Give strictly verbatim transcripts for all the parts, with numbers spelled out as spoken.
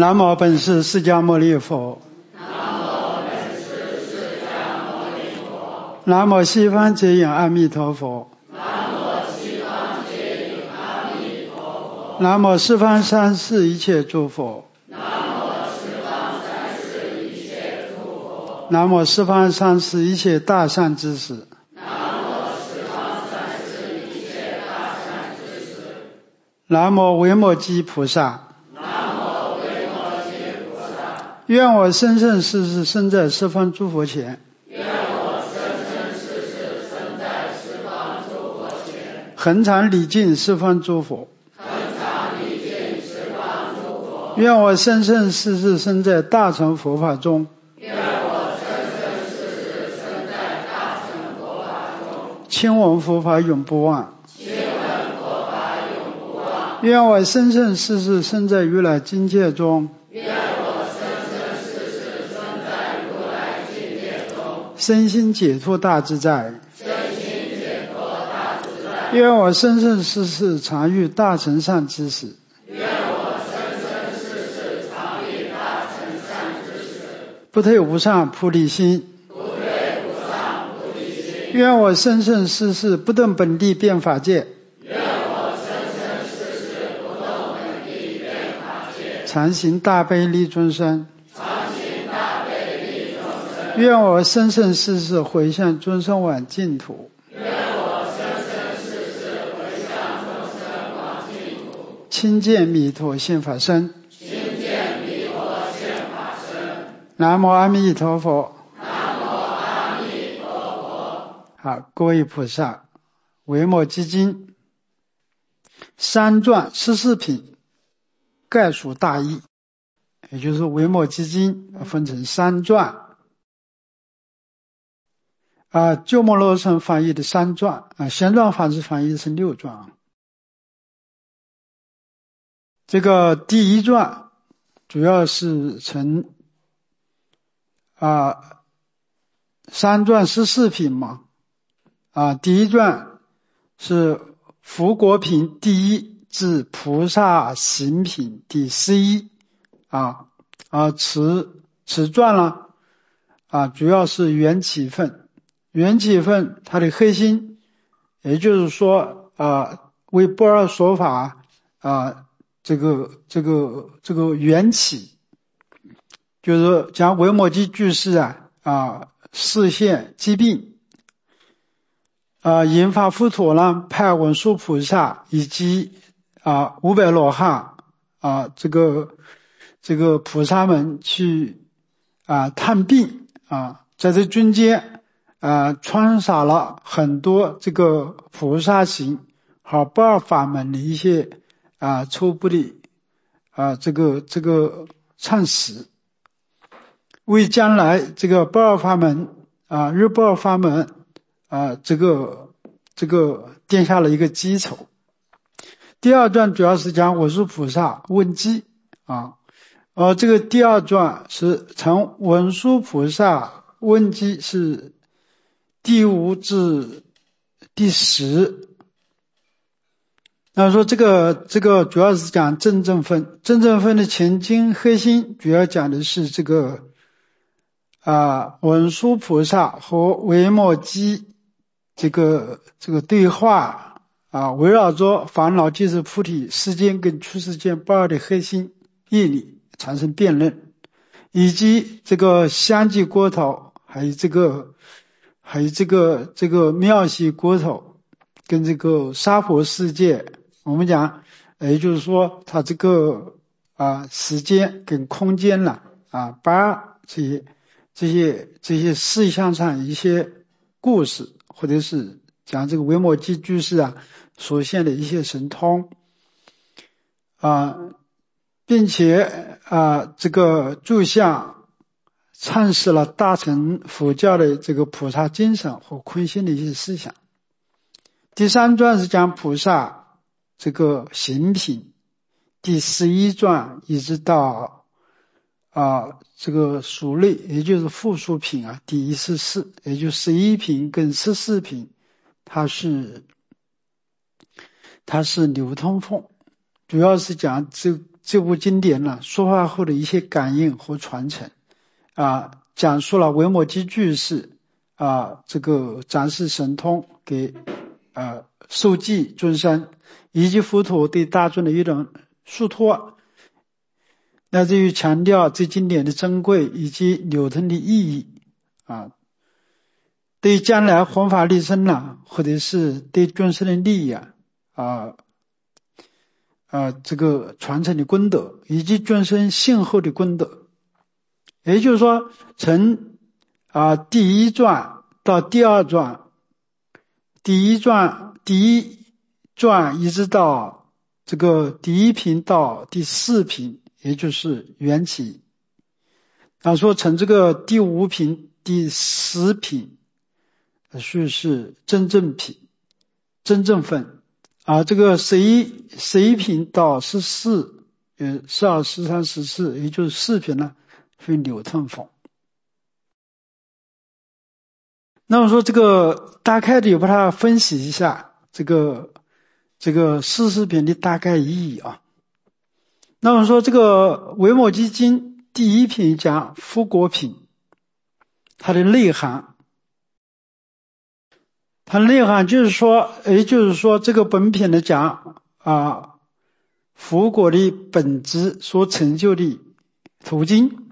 南无本师释迦牟尼佛。 南无本师释迦牟尼佛。 南无西方极影阿弥陀佛。 南无西方极影阿弥陀佛。 南无十方三世一切诸佛。 南无十方三世一切诸佛。 南无十方三世一切大善知识。 南无十方三世一切大善知识。 南无维摩诘菩萨。愿我生生世世生在十方诸佛前。 愿我生生世世生在十方诸佛前。 恒常礼敬十方诸佛。 恒常礼敬十方诸佛。 愿我生生世世生在大乘佛法中。 愿我生生世世生在大乘佛法中。 亲闻佛法永不忘。 亲闻佛法永不忘。 愿我生生世世生在如来境界中。 愿我生生世世生在如来境界中。 身心解脱大自在。 身心解脱大自在。 愿我生生世世常遇大乘善知识。 愿我生生世世常遇大乘善知识。 不退无上菩提心。 不退无上菩提心。 愿我生生世世不动本地变法界。 愿我生生世世不动本地变法界。 常行大悲利众生。 常行大悲利众生。 愿我生生世世回向众生往净土。 愿我生生世世回向众生往净土。 亲见弥陀现法身。 亲见弥陀现法身。 南无阿弥陀佛。 南无阿弥陀佛。 好，各位菩萨，维摩诘经三传十四品概述大意，也就是维摩诘经分成三传啊，鸠摩罗什翻译的三传啊，玄奘法师翻译的是六传。这个第一传主要是从啊三传十四品嘛，啊第一传是佛国品第一至菩萨行品第十一啊啊此此传呢啊主要是缘起分，缘起分它的核心，也就是说啊为不二说法啊这个这个这个缘起，就是讲维摩诘居士啊啊示现疾病啊引发佛陀呢派文殊菩萨以及啊五百罗汉啊这个这个菩萨们去啊探病啊，在这中间啊穿插了很多这个菩萨行和不二法门的一些啊初步的啊这个这个忏史，为将来这个不二法门啊日不二法门啊这个这个奠下了一个基础。第二传主要是讲文殊菩萨问机啊，而这个第二传是从文殊菩萨问机是第五至第十。那说这个这个主要是讲正正分，正正分的前经核心主要讲的是这个啊文殊菩萨和维摩诘这个这个对话啊，围绕着烦恼即是菩提世间跟出世间不二的核心义理产生辩论，以及这个相继国土，还有这个还有这个这个妙喜国土跟这个娑婆世界，我们讲也就是说它这个啊时间跟空间了啊把这些这些这些事项上一些故事，或者是讲这个维摩诘居士啊所现的一些神通啊，并且啊这个注像阐释了大乘佛教的这个菩萨精神和空性的一些思想。第三传是讲菩萨这个行品，第十一传一直到啊这个属类，也就是附属品啊第一十四，也就是十一品跟十四品，它是它是流通分，主要是讲这这部经典呢说话后的一些感应和传承啊，讲述了维摩诘居士啊这个展示神通给啊受记众生以及佛陀对大众的一种疏托，乃至于强调这经典的珍贵以及流通的意义啊，对将来弘法利生呢，或者是对众生的利益啊啊啊这个传承的功德，以及众生信后的功德。也就是说，从啊第一传到第二传，第一传第一传一直到这个第一品到第四品，也就是缘起。然后说从这个第五品、第十品，是是真正品、真正分啊。这个十一十一品到十四，呃，十二、十三、十四，也就是四品呢，是流通风。那么说这个大概的把它分析一下这个这个四十品的大概意义啊。那么说这个维摩诘经第一品讲佛果品，它的内涵，它的内涵就是说，也就是说这个本品的讲啊，佛果的本质所成就的途径，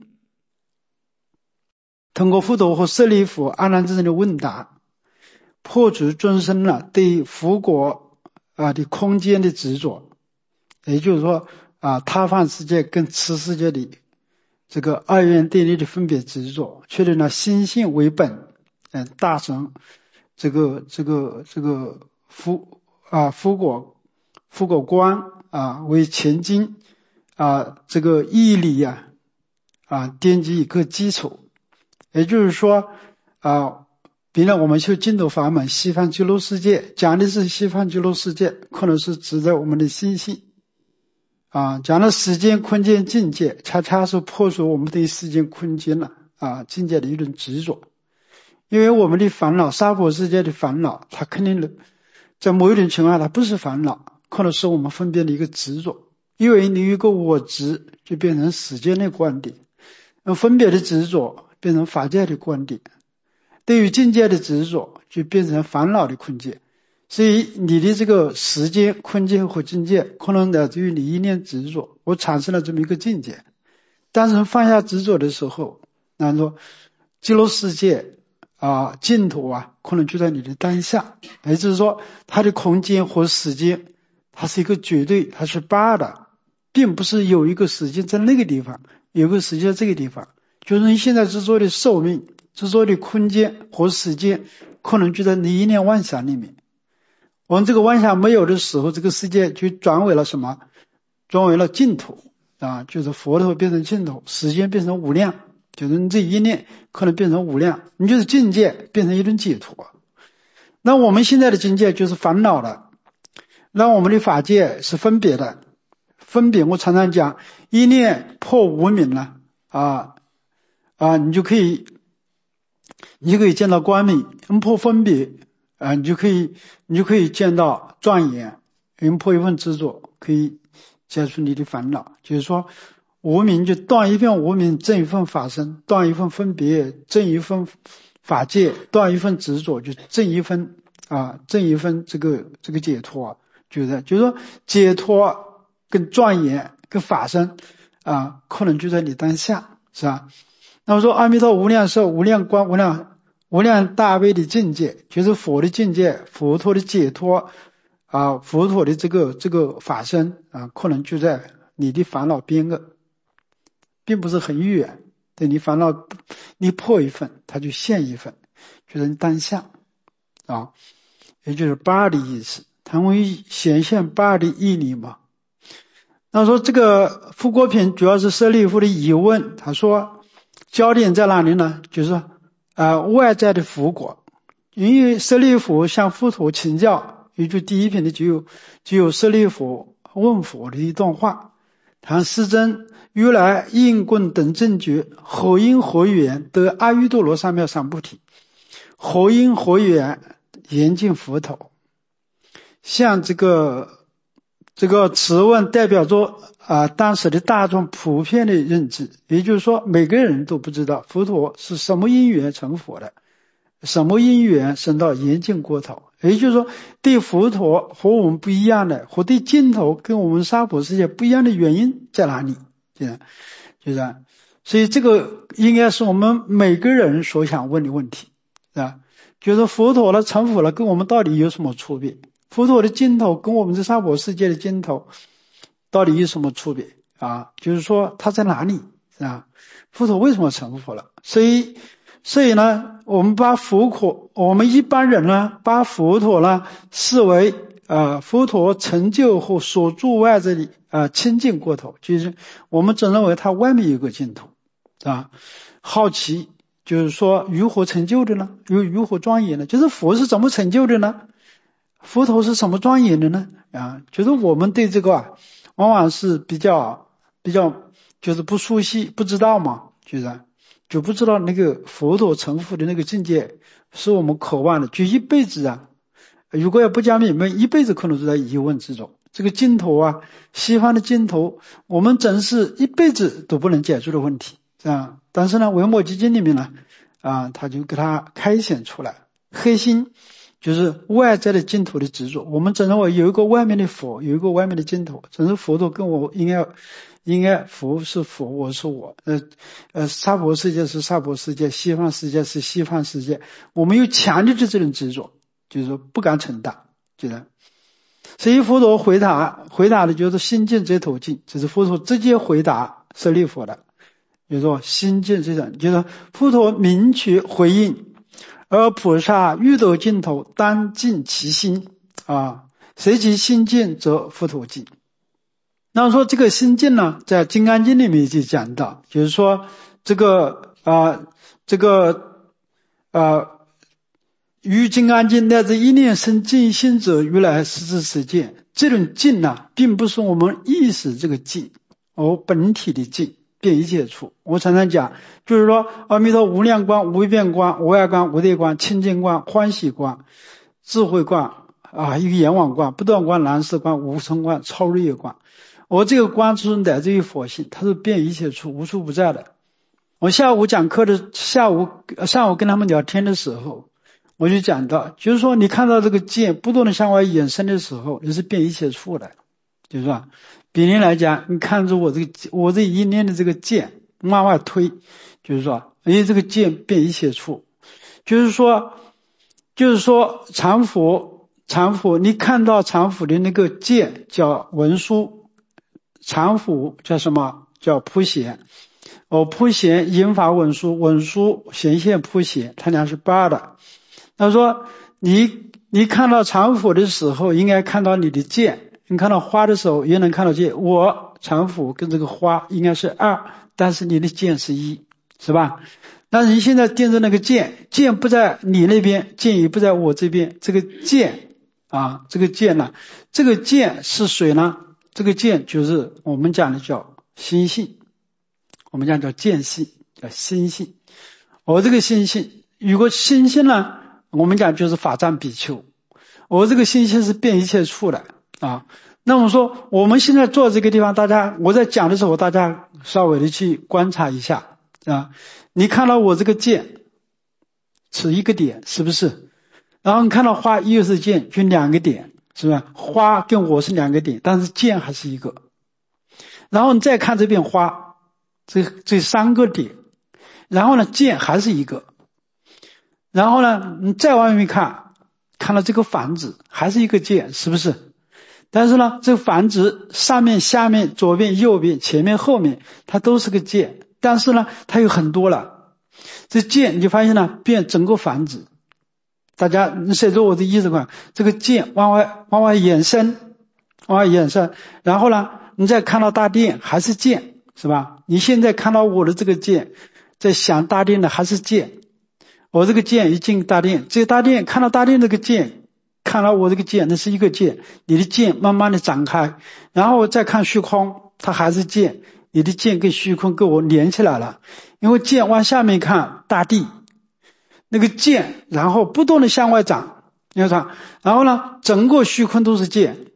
通过佛陀和舍利弗、阿难之人的问答，破除众生了对佛果啊的空间的执着，也就是说啊他方世界跟此世界的这个二元对立的分别执着，确定了心性为本，嗯，大乘这个这个这个佛啊佛果佛果观啊为前进啊这个义理啊啊奠基一个基础。也就是说啊，比如我们修净土法门西方极乐世界，讲的是西方极乐世界，可能是指在我们的心性啊，讲了时间空间境界，恰恰是破除我们对时间空间了啊境界的一种执着。因为我们的烦恼，娑婆世界的烦恼，它肯定在某一种情况它不是烦恼，可能是我们分辨的一个执着。因为你有一个我执，就变成时间的观点，那分别的执着变成法界的观点，对于境界的执着就变成烦恼的空间。所以你的这个时间空间和境界可能来自于你一念执着，我产生了这么一个境界。但是放下执着的时候，那说极乐世界啊净土啊可能就在你的当下，也就是说它的空间和时间它是一个绝对，它是八的，并不是有一个时间在那个地方，有一个时间在这个地方。就是你现在执着的寿命、执着的空间和时间，可能就在你一念妄想里面。我们这个妄想没有的时候，这个世界就转为了什么？转为了净土啊，就是佛陀变成净土，时间变成无量，就是你这一念可能变成无量，你就是境界变成一种解脱。那我们现在的境界就是烦恼了，那我们的法界是分别的，分别我常常讲，一念破无明了啊。啊，你就可以，你就可以见到光明，破分别啊，你就可以，你就可以见到庄严，破一份执着，可以解除你的烦恼。就是说，无明就断一份无明，证一份法身；断一份分别，证一份法界；断一份执着，就证一份啊，证一份这个这个解脱。就是就是说，解脱跟庄严跟法身啊，可能就在你当下，是吧？那么说阿弥陀无量寿、无量光、无量无量大悲的境界，就是佛的境界，佛陀的解脱啊，佛陀的这个这个法身啊，可能就在你的烦恼边个，并不是很远。对你烦恼，你破一份，它就现一份，就是当下啊，也就是八的意思。它会显现八的义理嘛。那说这个佛果品主要是舍利弗的疑问，他说。焦点在哪里呢？就是呃外在的佛果，因为舍利弗向佛陀请教，也就第一品的就有就有舍利弗问佛的一段话。谈世尊，如来应供等正觉，何因何缘得阿耨多罗三藐三菩提？何因何缘严禁佛陀？像这个这个此问代表着啊当时的大众普遍的认知，也就是说每个人都不知道佛陀是什么因缘成佛的，什么因缘升到严净国土，也就是说对佛陀和我们不一样的，和对净土跟我们娑婆世界不一样的原因在哪里？就是就是，所以这个应该是我们每个人所想问的问题，是吧？就是佛陀了成佛了跟我们到底有什么区别？佛陀的净土跟我们这娑婆世界的净土到底有什么区别啊？就是说它在哪里啊？佛陀为什么成佛了？所以所以呢，我们把佛陀，我们一般人呢，把佛陀呢视为呃佛陀成就后所住外在的呃清净国土，就是我们只认为它外面有个净土啊。好奇就是说如何成就的呢？又如何庄严呢？就是佛是怎么成就的呢？佛陀是什么庄严的呢？啊，就是我们对这个啊，往往是比较比较就是不熟悉，不知道嘛，就是就不知道那个佛陀成佛的那个境界是我们渴望的，就一辈子啊，如果要不讲明白，一辈子可能都在疑问之中。这个净土啊，西方的净土，我们真是一辈子都不能解决的问题，这样。但是呢，维摩诘经里面呢，啊，他就给他开显出来，核心就是外在的净土的执着。我们只认为有一个外面的佛，有一个外面的净土，只是佛陀跟我应该应该佛是佛，我是我，呃呃，娑婆世界是娑婆世界，西方世界是西方世界，我们有强烈的这种执着，就是说不敢承担，就是。所以佛陀回答回答的就是心净则土净，这是佛陀直接回答舍利弗的，就是说心净这种，就是佛陀明确回应。而菩萨欲得净土，当净其心啊，随其心净，则佛土净。那说这个心净呢，在《金刚经》里面就讲到，就是说这个啊，这个啊，于《金刚经》乃至一念生净心者，如来实质实践。这种净呢，并不是我们意识这个净，而本体的净。遍一切处，我常常讲，就是说阿弥陀无量光、无边光、无碍光、无对光、清净光、欢喜光、智慧光啊，一个阎王光、不断光、难事光、无生光、超日月光。我这个光是乃至于佛性，它是遍一切处，无处不在的。我下午讲课的下午上午跟他们聊天的时候，我就讲到，就是说你看到这个剑不断的向外延伸的时候，也是遍一切处的，就是说比例来讲，你看着我这个我这一念的这个剑往外推，就是说哎，这个剑遍一切处，就是说就是说常佛常佛你看到常佛的那个剑叫文殊，常佛叫什么？叫普贤。哦，普贤引法文殊，文殊显现普贤，他俩是八的。他说你你看到常佛的时候，应该看到你的剑。你看到花的时候也能看到剑，我常佛跟这个花应该是二，但是你的剑是一，是吧？但是你现在盯着那个剑，剑不在你那边，剑也不在我这边，这个剑啊，这个剑呢，这个剑是谁呢？这个剑就是我们讲的叫心性，我们讲叫剑性，叫心性。我这个心性，如果心性呢，我们讲就是法藏比丘，我这个心性是遍一切处的。啊，那么说我们现在坐这个地方，大家我在讲的时候，大家稍微的去观察一下啊。你看到我这个剑是一个点，是不是？然后你看到花又是剑，就两个点，是吧？花跟我是两个点，但是剑还是一个。然后你再看这边花，这这三个点，然后呢剑还是一个。然后呢你再往外面看，看到这个房子还是一个剑，是不是？但是呢，这个房子上面、下面、左边、右边、前面、后面，它都是个剑。但是呢，它有很多了。这剑你就发现呢，变整个房子。大家你随着我的意思看，这个剑往外往外延伸，往外延伸。然后呢，你再看到大殿还是剑，是吧？你现在看到我的这个剑，在想大殿的还是剑。我这个剑一进大殿，这个大殿看到大殿这个剑。看到我这个剑，那是一个剑，你的剑慢慢的展开，然后再看虚空，它还是剑，你的剑跟虚空跟我连起来了。因为剑往下面看大地，那个剑然后不断的向外长，你看，然后呢整个虚空都是剑，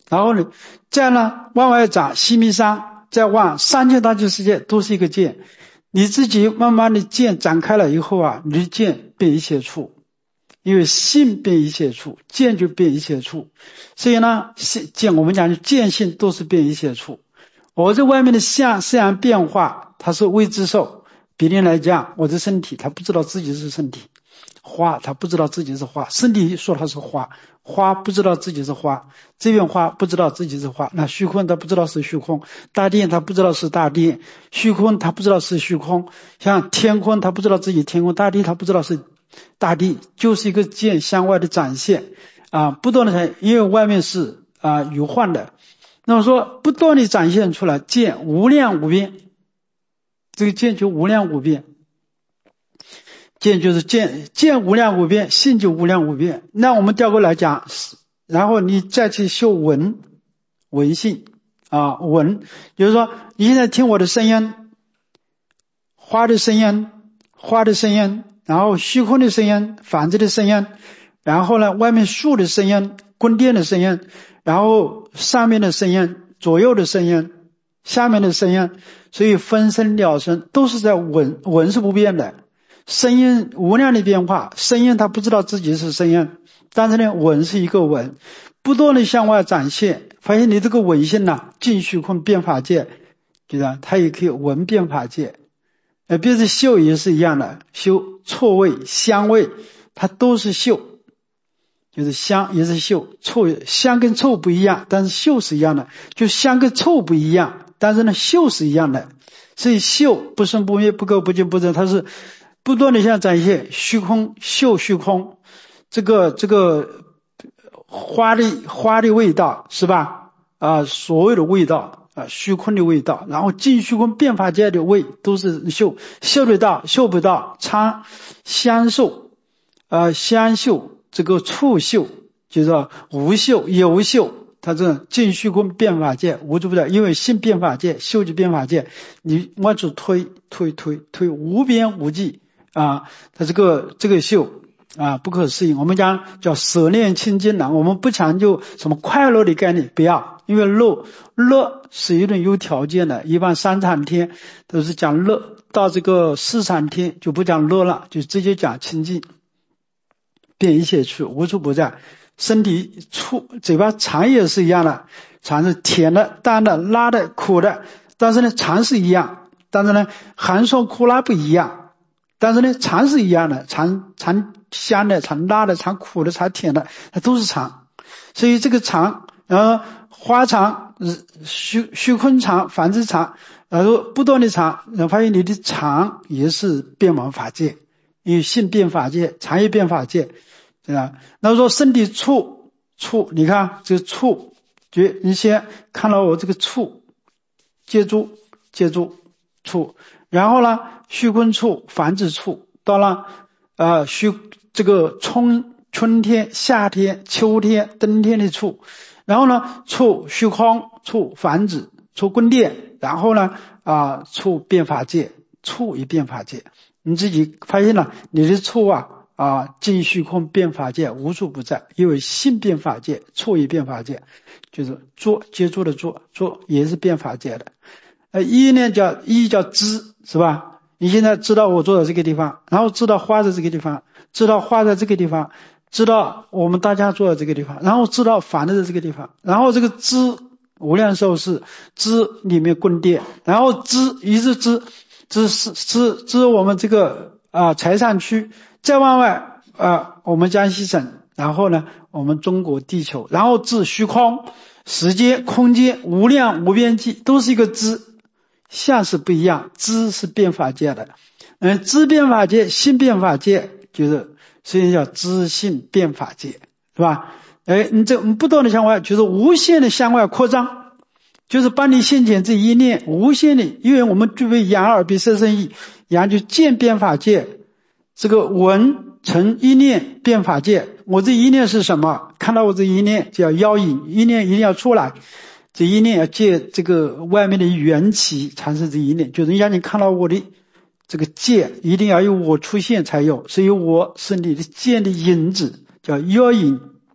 然后呢，再呢往外长西密山，再往三千大千世界都是一个见。你自己慢慢的见展开了以后啊，你的见变一切处，因为性变一切处，见就变一切处。所以呢，见我们讲见性都是变一切处。我在外面的相虽然变化，它是未知受。比例来讲，我的身体它不知道自己是身体，花它不知道自己是花，身体说它是花，花不知道自己是花，这边花不知道自己是花，那虚空它不知道是虚空，大殿它不知道是大殿，虚空它不知道是虚空，像天空它不知道自己天空，大地它不知道是大地，就是一个见向外的展现啊，不断的，因为外面是啊有幻的，那么说不断的展现出来见无量无边，这个见就无量无边，见就是见，见无量无边，性就无量无边。那我们调过来讲，然后你再去修闻，闻性啊，闻，就是说你现在听我的声音，花的声音，花的声音，然后虚空的声音，房子的声音，然后呢外面树的声音，宫殿的声音，然后上面的声音，左右的声音，下面的声音，所以分声了声都是在闻，闻是不变的。声音无量的变化，声音它不知道自己是声音，但是呢闻是一个闻，不断的向外展现，发现你这个闻性呢，尽虚空变法界，对吧？它也可以闻变法界。呃，比如说嗅也是一样的，嗅臭味、香味，它都是嗅，就是香也是嗅，臭香跟臭不一样，但是嗅是一样的，就香跟臭不一样，但是呢嗅是一样的。所以嗅不生不灭，不垢不净不增，它是不断的向展现虚空，嗅虚空，这个这个花的花的味道是吧？啊，所有的味道啊，虚空的味道，然后尽虚空变法界的味都是嗅，嗅得到，嗅不到，尝香受，啊香嗅，这个触嗅，就是无嗅有嗅，它这尽虚空变法界无处不在，因为性变法界，嗅就变法界，你往出推推推推无边无际。啊，它这个这个秀啊不可思议，我们讲叫舍念清净了，我们不强求什么快乐的概念，不要，因为乐乐是一种有条件的，一般三禅天都是讲乐，到这个四禅天就不讲乐了，就直接讲清净，遍一切处无处不在，身体触嘴巴尝也是一样的，尝是甜的、淡的、辣的、苦的，但是呢尝是一样，但是呢寒酸苦辣不一样。但是呢，尝是一样的，尝尝香的，尝辣的，尝苦的，尝甜的，它都是尝。所以这个尝，然后花尝、虚虚空尝、凡之尝，然后不断的尝，然后发现你的尝也是变往法界，因为性变法界，尝也变法界，对吧？那说身体触触，你看这个触，就你先看到我这个触，接住接住触。然后呢，虚空处、繁殖处，到了呃虚这个春春天、夏天、秋天、冬天的处，然后呢，处虚空、处繁殖、处宫殿，然后呢啊处变法界，处一变法界，你自己发现了你的处啊啊尽虚空变法界无处不在，因为性变法界，处一变法界，就是做接触的做做也是变法界的。呃，一呢叫一叫知，是吧？你现在知道我坐在这个地方，然后知道花在这个地方，知道花在这个地方，知道我们大家坐在这个地方，然后知道凡在这个地方，然后这个知无量寿是知里面宫殿，然后知一直知知知知知我们这个啊财产区，再往外啊我们江西省，然后呢我们中国地球，然后知虚空、时间、空间无量无边际，都是一个知。相是不一样，知是变法界的，嗯，知变法界，性变法界，就是所以叫知性变法界，是吧？哎，你这你不断的向外，就是无限的向外扩张，就是把你先前这一念无限的，因为我们具备眼耳鼻舌身意，眼就见变法界，这个闻成一念变法界，我这一念是什么？看到我这一念叫妖影，一念一定要出来。这一念要借这个外面的缘起产生这一念，就是让你看到我的这个见，一定要有我出现才有，所以我是你的见的影子，叫妖影。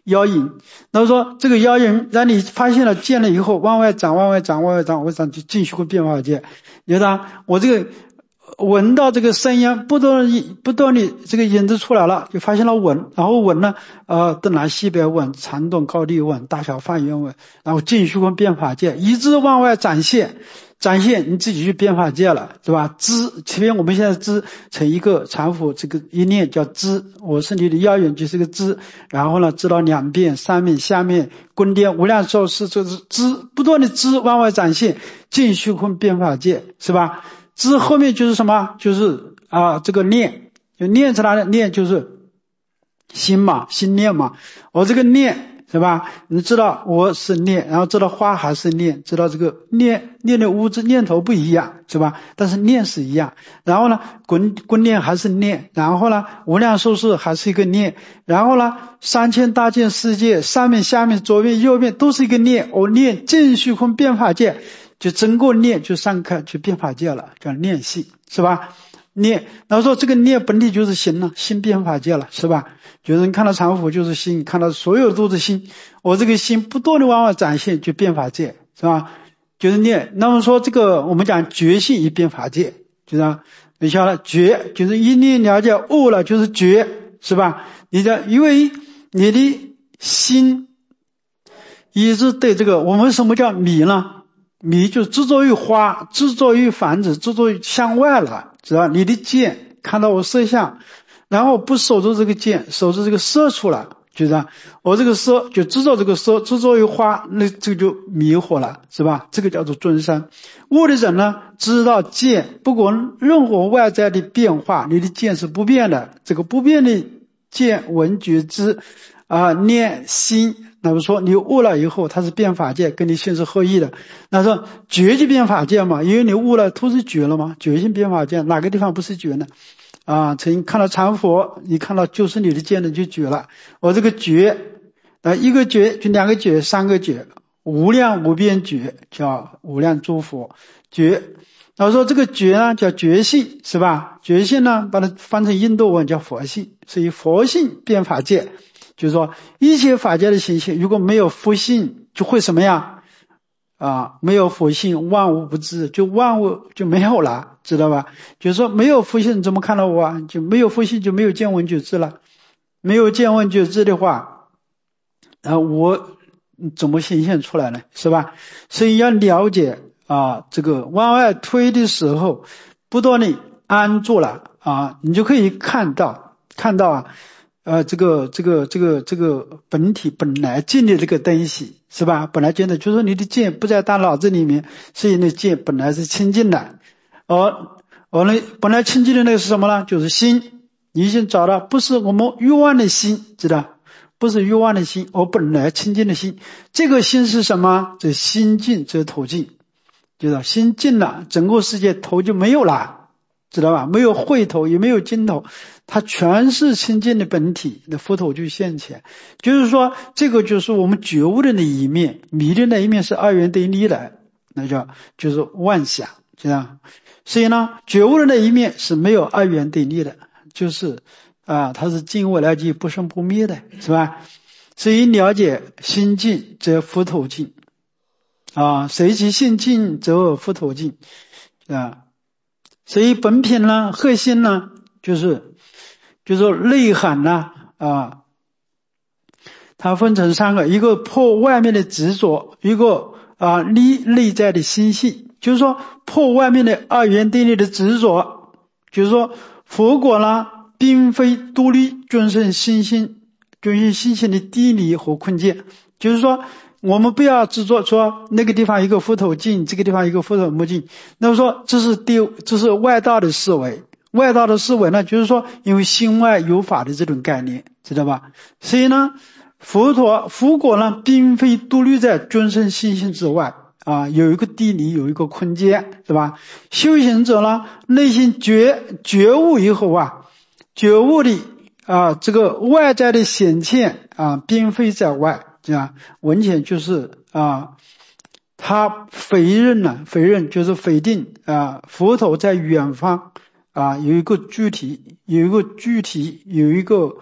妖影。那么说这个妖影让你发现了见了以后，往外长往外长往外长往外长，就进虚空变法界。觉得我这个闻到这个声音不断不断的这个影子出来了，就发现了闻，然后闻呢呃东南西北闻，长短高低闻，大小范围闻，然后进虚空变法界，一直往外展现展现，你自己去变法界了，是吧？知，前面我们现在知成一个禅法，这个一念叫知，我是你的妖影就是个知，然后呢知道两遍三面下面宫殿无量寿司，就是知，不断的知往外展现，进虚空变法界，是吧？知后面就是什么？就是啊这个念，就念出来的念就是心嘛，心念嘛，我这个念是吧？你知道我是念，然后知道花还是念，知道这个念念的物质念头不一样是吧？但是念是一样。然后呢滚滚念还是念，然后呢无量寿司还是一个念，然后呢三千大千世界上面下面左边右边都是一个念，我念进虚空变法界，就整个念就上课去变法界了，叫念性是吧？念，然后说这个念本体就是心了，心变法界了是吧？就是你看到常福就是心，看到所有都是心，我这个心不断的往外展现就变法界是吧？就是念。那么说这个我们讲觉性一变法界，就是你晓得觉就是一念了解悟了就是觉是吧？你的因为你的心一直对这个，我们什么叫迷呢？迷就执着于花，执着于房子，执着于向外了，知道你的见看到我色相，然后不守住这个见，守住这个色处了，就是我这个色就执着这个色，执着于花，那这个就迷惑了是吧？这个叫做尊生。悟的人呢知道见不管任何外在的变化，你的见是不变的，这个不变的见闻觉知啊、呃、念心，那么说你悟了以后它是变法界，跟你性是合一的。那说觉就变法界嘛，因为你悟了都是觉了嘛，觉性变法界，哪个地方不是觉呢？啊，曾经看到禅佛，你看到就是你的见的就觉了。我这个觉啊，一个觉就两个觉三个觉，无量无边觉叫无量诸佛觉。那说这个觉呢叫觉性是吧？觉性呢把它翻成印度文叫佛性，所以佛性变法界。就是说一切法界的行性如果没有佛性就会什么样啊？没有佛性万物不知，就万物就没有了，知道吧？就是说没有佛性怎么看到我啊？就没有佛性就没有见闻觉知了，没有见闻觉知的话啊，我怎么显现出来呢？是吧？所以要了解啊，这个往外推的时候不断地安住了啊，你就可以看到看到啊呃，这个这个这个这个本体本来见的这个东西是吧？本来见的，就是说你的见不在大脑子里面，所以那见本来是清净的。而而呢，本来清净的那个是什么呢？就是心。你已经找到，不是我们欲望的心，知道？不是欲望的心，而本来清净的心。这个心是什么？这心净则头净，知道？心净了，整个世界头就没有了，知道吧？没有慧头，也没有尽头。它全是清净的本体，那佛头就现前。就是说这个就是我们觉悟的那一面，迷的那一面是二元对立的，那叫就是妄想，这样。所以呢觉悟的那一面是没有二元对立的，就是啊，它是尽未来际不生不灭的，是吧？所以了解心净则佛头净啊，随其心净则佛头净啊。所以本品呢核心呢就是就是说内涵呢啊，它分成三个，一个破外面的执着，一个啊立内在的心性，就是说破外面的二元对立的执着，就是说佛果呢并非独立尊胜心性尊胜心性的地理和空间，就是说我们不要执着说那个地方一个佛头净，这个地方一个佛头不净，那么说这是第这是外道的思维。外道的思维呢，就是说因为心外有法的这种概念，知道吧？所以呢佛陀佛果呢并非独立在尊胜心性之外啊，有一个地理有一个空间，是吧？修行者呢内心觉觉悟以后啊，觉悟的啊这个外在的显现啊并非在外，这样文浅就是啊他否认了，否认就是否定啊佛陀在远方啊有一个具体有一个具体有一个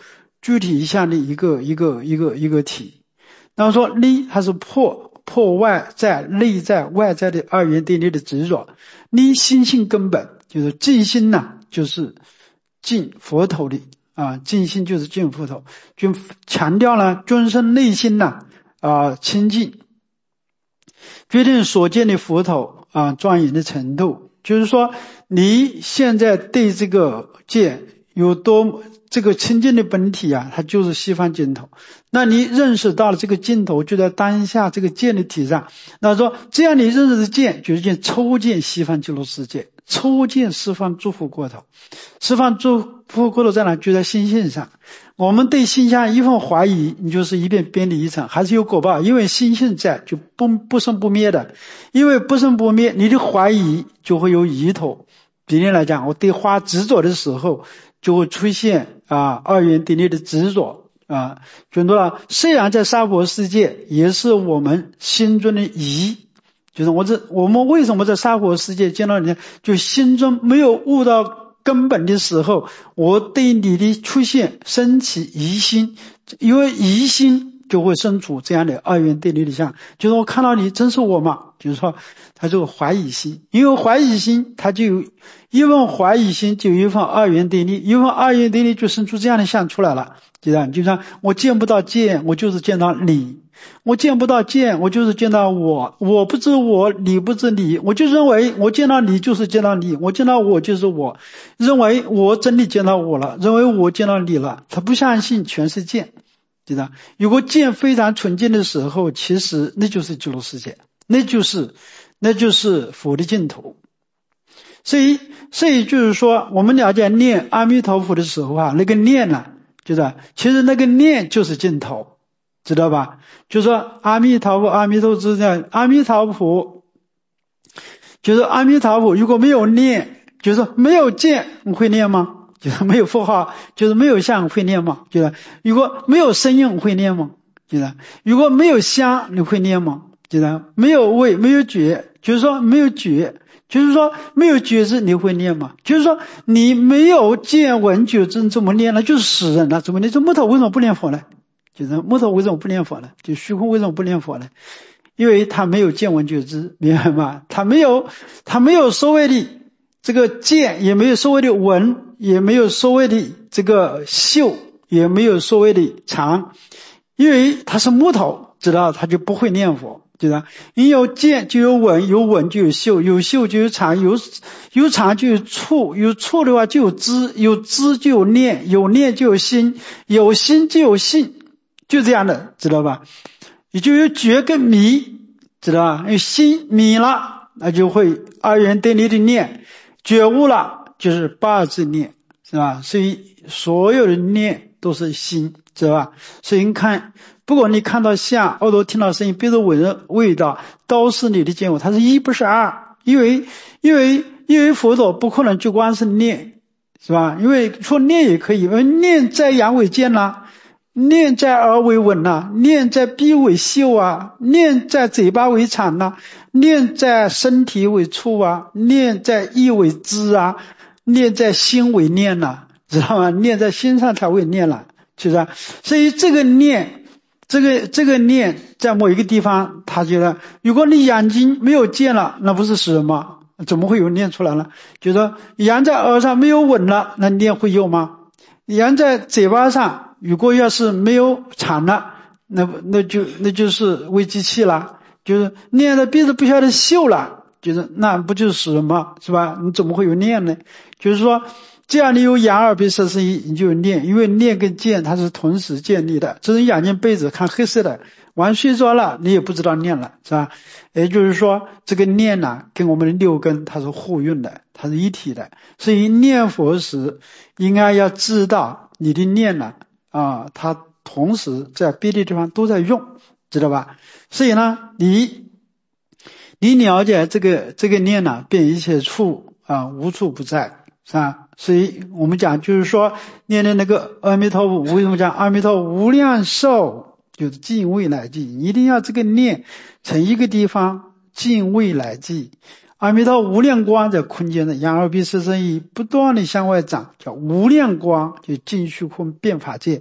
具体相的一个一个一个一个体。那么说力它是破破外在内在外在的二元对立的执着，力心性根本就是净心呐、啊，就是净佛头的啊，净心就是净佛头，就强调了尊生内心呐 啊, 啊清净，决定所见的佛头啊庄严的程度。就是说你现在对这个见有多这个清净的本体啊，它就是西方净土。那你认识到了这个净土就在当下这个见的体上，那说这样你认识的见就是见抽见西方极乐世界，抽见十方诸佛国头。十方诸佛国头在哪？就在心性上。我们对心相一份怀疑，你就是一遍编理一层，还是有果报，因为心性在就不不生不灭的，因为不生不灭，你的怀疑就会有依托。比例来讲，我对花执着的时候就会出现啊二元对立的执着啊，就说了，虽然在娑婆世界也是我们心中的疑，就是我这我们为什么在娑婆世界见到你，就心中没有悟到根本的时候，我对你的出现升起疑心，因为疑心就会生出这样的二元对立的相，就是我看到你真是我吗？就是说他这个怀疑心，因为怀疑心他就有一份怀疑心，就有一份二元对立，一份二元对立就生出这样的相出来了。就这样，就像我见不到见，我就是见到你；我见不到见，我就是见到我。我不知我，你不知你，我就认为我见到你就是见到你，我见到我就是我，认为我真的见到我了，认为我见到你了。他不相信全是见，对吧？如果见非常纯净的时候，其实那就是极乐世界，那就是那就是佛的净土。所以所以就是说，我们了解念阿弥陀佛的时候啊，那个念呢、啊，就是其实那个念就是净土，知道吧？就是说阿弥陀佛，阿弥陀佛，阿弥陀佛，就是阿弥陀佛。如果没有念，就是没有见，你会念吗？就是没有符号，就是没有相，会念吗？就是如果没有声音，会念吗？就是如果没有香，你会念吗？就是没有味，没有觉，就是说没有觉。就是说没有觉知你会念吗？就是说你没有见闻觉知怎么念呢？就是死人了，怎么念？这木头为什么不念佛呢？就是木头为什么不念佛呢？就虚空为什么不念佛呢？因为他没有见闻觉知，明白吗？他没有他没有所谓的这个见，也没有所谓的闻，也没有所谓的这个嗅，也没有所谓的尝，因为他是木头，知道他就不会念佛。对吧？你有见就有闻，有闻就有嗅，有嗅就有尝，有有尝就有触，有触的话就有知，有知就有念，有念就有心，有心就有信，就这样的，知道吧？也就有觉跟迷，知道吧？有心迷了，那就会二元对立的念，觉悟了就是八字念，是吧？所以所有的念都是心，知道吧？所以你看。不管你看到相，耳朵听到声音，鼻子闻的味道，都是你的见悟，它是一不是二，因为因为因为佛陀不可能就光是念，是吧？因为说念也可以，因为念在眼为见啦，念在耳为闻啦，念在鼻为嗅啊，念在嘴巴为尝啦，念在身体为触啊，念在意为知啊，念在心为念啦，知道吗？念在心上才会念了，是不是？所以这个念。这个这个念在某一个地方，他觉得如果你眼睛没有见了，那不是死人吗？怎么会有念出来了？觉得眼在耳上没有闻了，那念会有吗？眼在嘴巴上，如果要是没有尝了，那那就那就是微机器了。就是念的鼻子不晓得嗅了，就是那不就是死人吗？是吧？你怎么会有念呢？就是说。这样你有眼耳鼻舌身意，你就有念，因为念跟见它是同时建立的。这种眼睛被子看黑色的，晚睡着了你也不知道念了，是吧？也就是说这个念呢、啊、跟我们的六根它是互用的，它是一体的。所以念佛时应该要知道你的念呢 啊, 啊，它同时在别的地方都在用，知道吧？所以呢你你了解这个这个念呢、啊、遍一切处啊，无处不在，是吧？所以我们讲就是说念的那个阿弥陀佛，为什么讲阿弥陀佛无量寿，就是尽未来际，一定要这个念从一个地方尽未来际。阿弥陀无量光在空间的眼耳鼻舌身意不断的向外长，叫无量光，就尽虚空遍法界，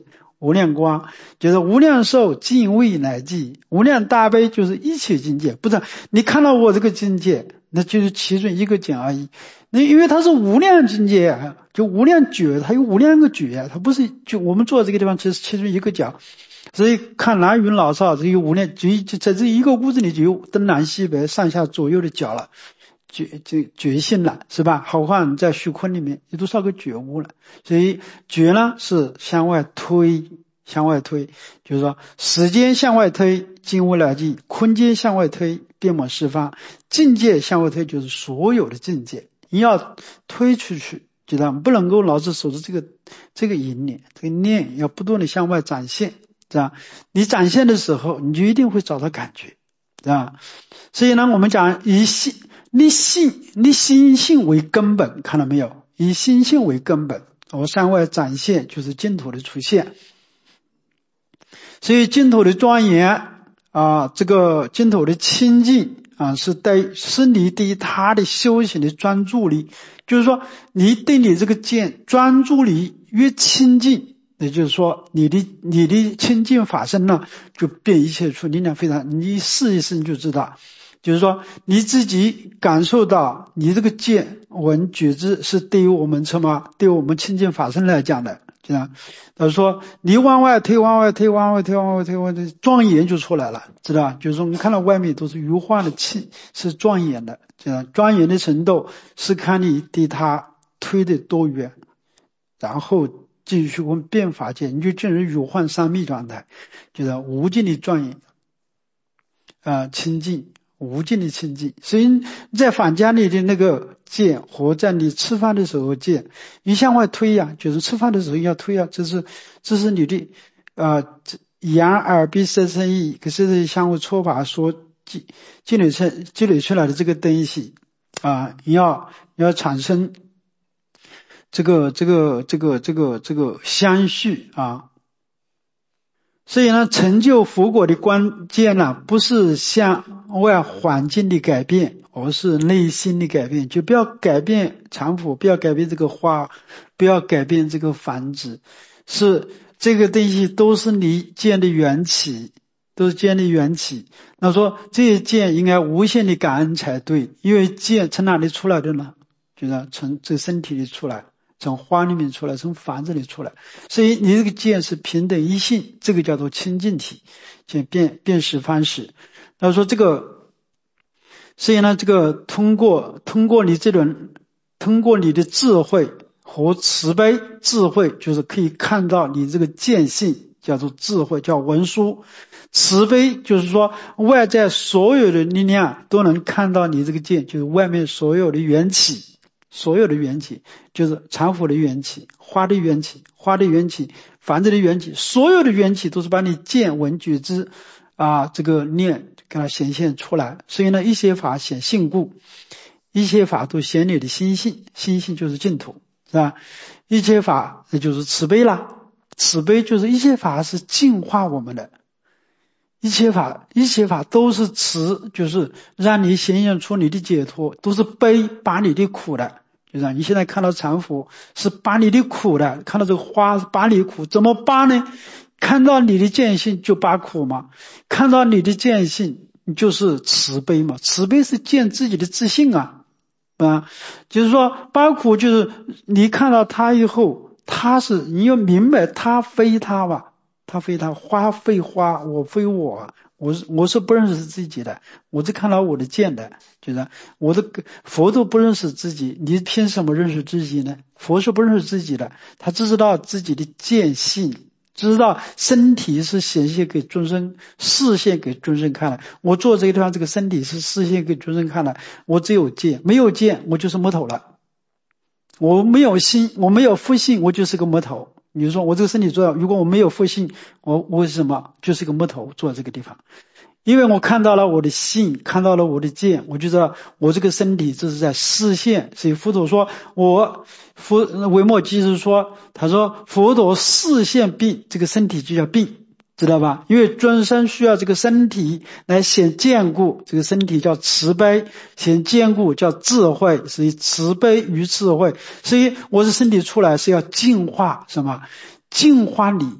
无量光就是无量寿尽未来际，无量大悲就是一切境界，不是你看到我这个境界，那就是其中一个境而已。那因为它是无量境界啊，就无量觉，它有无量个觉，它不是就我们坐这个地方其实其中一个角。所以看南云老少这个无量就就在这一个屋子里就有东南西北上下左右的角了，觉就觉性了，是吧？何况在虚空里面有多少个觉悟了？所以觉呢是向外推，向外推，就是说时间向外推，尽未来际；空间向外推，遍满十方；境界向外推，就是所有的境界，你要推出去，知道吗？不能够老是守着这个这个引念，这个念要不断的向外展现。是吧？你展现的时候，你就一定会找到感觉，是吧？所以呢，我们讲以心、立心、立心性为根本，看到没有？以心性为根本，我向外展现就是净土的出现。所以净土的庄严啊，这个净土的清净啊，是对是你对他的修行的专注力，就是说，你对你这个见专注力越清净。也就是说，你的你的清净法身呢，就变一切处力量非常，你试一试你就知道。就是说，你自己感受到你这个见闻觉知是对于我们什么？对于我们清净法身来讲的，这样。他说，你往外推，往外推，往外推，往外推，往外推，庄严就出来了，知道吧？就是说，你看到外面都是如幻的气，是庄严的，这样庄严的程度是看你对它推的多远，然后。继续问变法界，你就进入如幻三密状态，就是无尽的庄严，呃，清净，无尽的清净。所以在坊间里的那个见和在你吃饭的时候见，你向外推呀、啊，就是吃饭的时候要推呀、啊，这是这是你的呃眼耳鼻舌身意，可是相互搓法所积积累出积累出来的这个东西啊，你要你要产生。这个这个这个这个这个相续啊，所以呢，成就佛果的关键呢，不是向外环境的改变，而是内心的改变。就不要改变常腐，不要改变这个花，不要改变这个繁殖，是这个东西都是你见的缘起，都是见的缘起。那说这些见应该无限的感恩才对，因为见从哪里出来的呢？就是从这身体里出来。从花里面出来，从房子里出来，所以你这个见是平等一性，这个叫做清净体，就辨辨识方式。他说这个，所以呢，这个通过通过你这种，通过你的智慧和慈悲，智慧就是可以看到你这个见性，叫做智慧，叫文殊。慈悲就是说外在所有的力量都能看到你这个见，就是外面所有的缘起。所有的缘起就是常腐的缘起，花的缘起，花的缘起，房子的缘起，所有的缘起都是把你见闻觉知啊这个念给它显现出来。所以呢，一切法显性故，一切法都显你的心性，心性就是净土，是吧？一切法那就是慈悲啦，慈悲就是一切法是净化我们的，一切法一切法都是慈，就是让你显现出你的解脱，都是悲，把你的苦的。就是你现在看到常腐是把你的苦的，看到这个花是把你的苦，怎么拔呢？看到你的见性就拔苦嘛，看到你的见性就是慈悲嘛，慈悲是见自己的自信啊，啊，就是说拔苦就是你看到他以后，他是你要明白他非他吧，他非他，花非花，我非我。我是我是不认识自己的，我是看到我的见的，就是我的佛都不认识自己，你凭什么认识自己呢？佛是不认识自己的，他只知道自己的见性，知道身体是显现给众生，示现给众生看的。我坐这个地方，这个身体是示现给众生看的，我只有见，没有见，我就是木头了。我没有心，我没有佛性，我就是个木头。你说我这个身体坐，如果我没有佛性，我我为什么就是个木头坐在这个地方？因为我看到了我的性，看到了我的见，我就知道我这个身体这是在示现。所以佛陀说，我佛维摩诘是说，他说佛陀示现病，这个身体就叫病。知道吧？因为众生需要这个身体来显坚固，这个身体叫慈悲，显坚固叫智慧，所以慈悲与智慧。所以我的身体出来是要净化什么？净化你，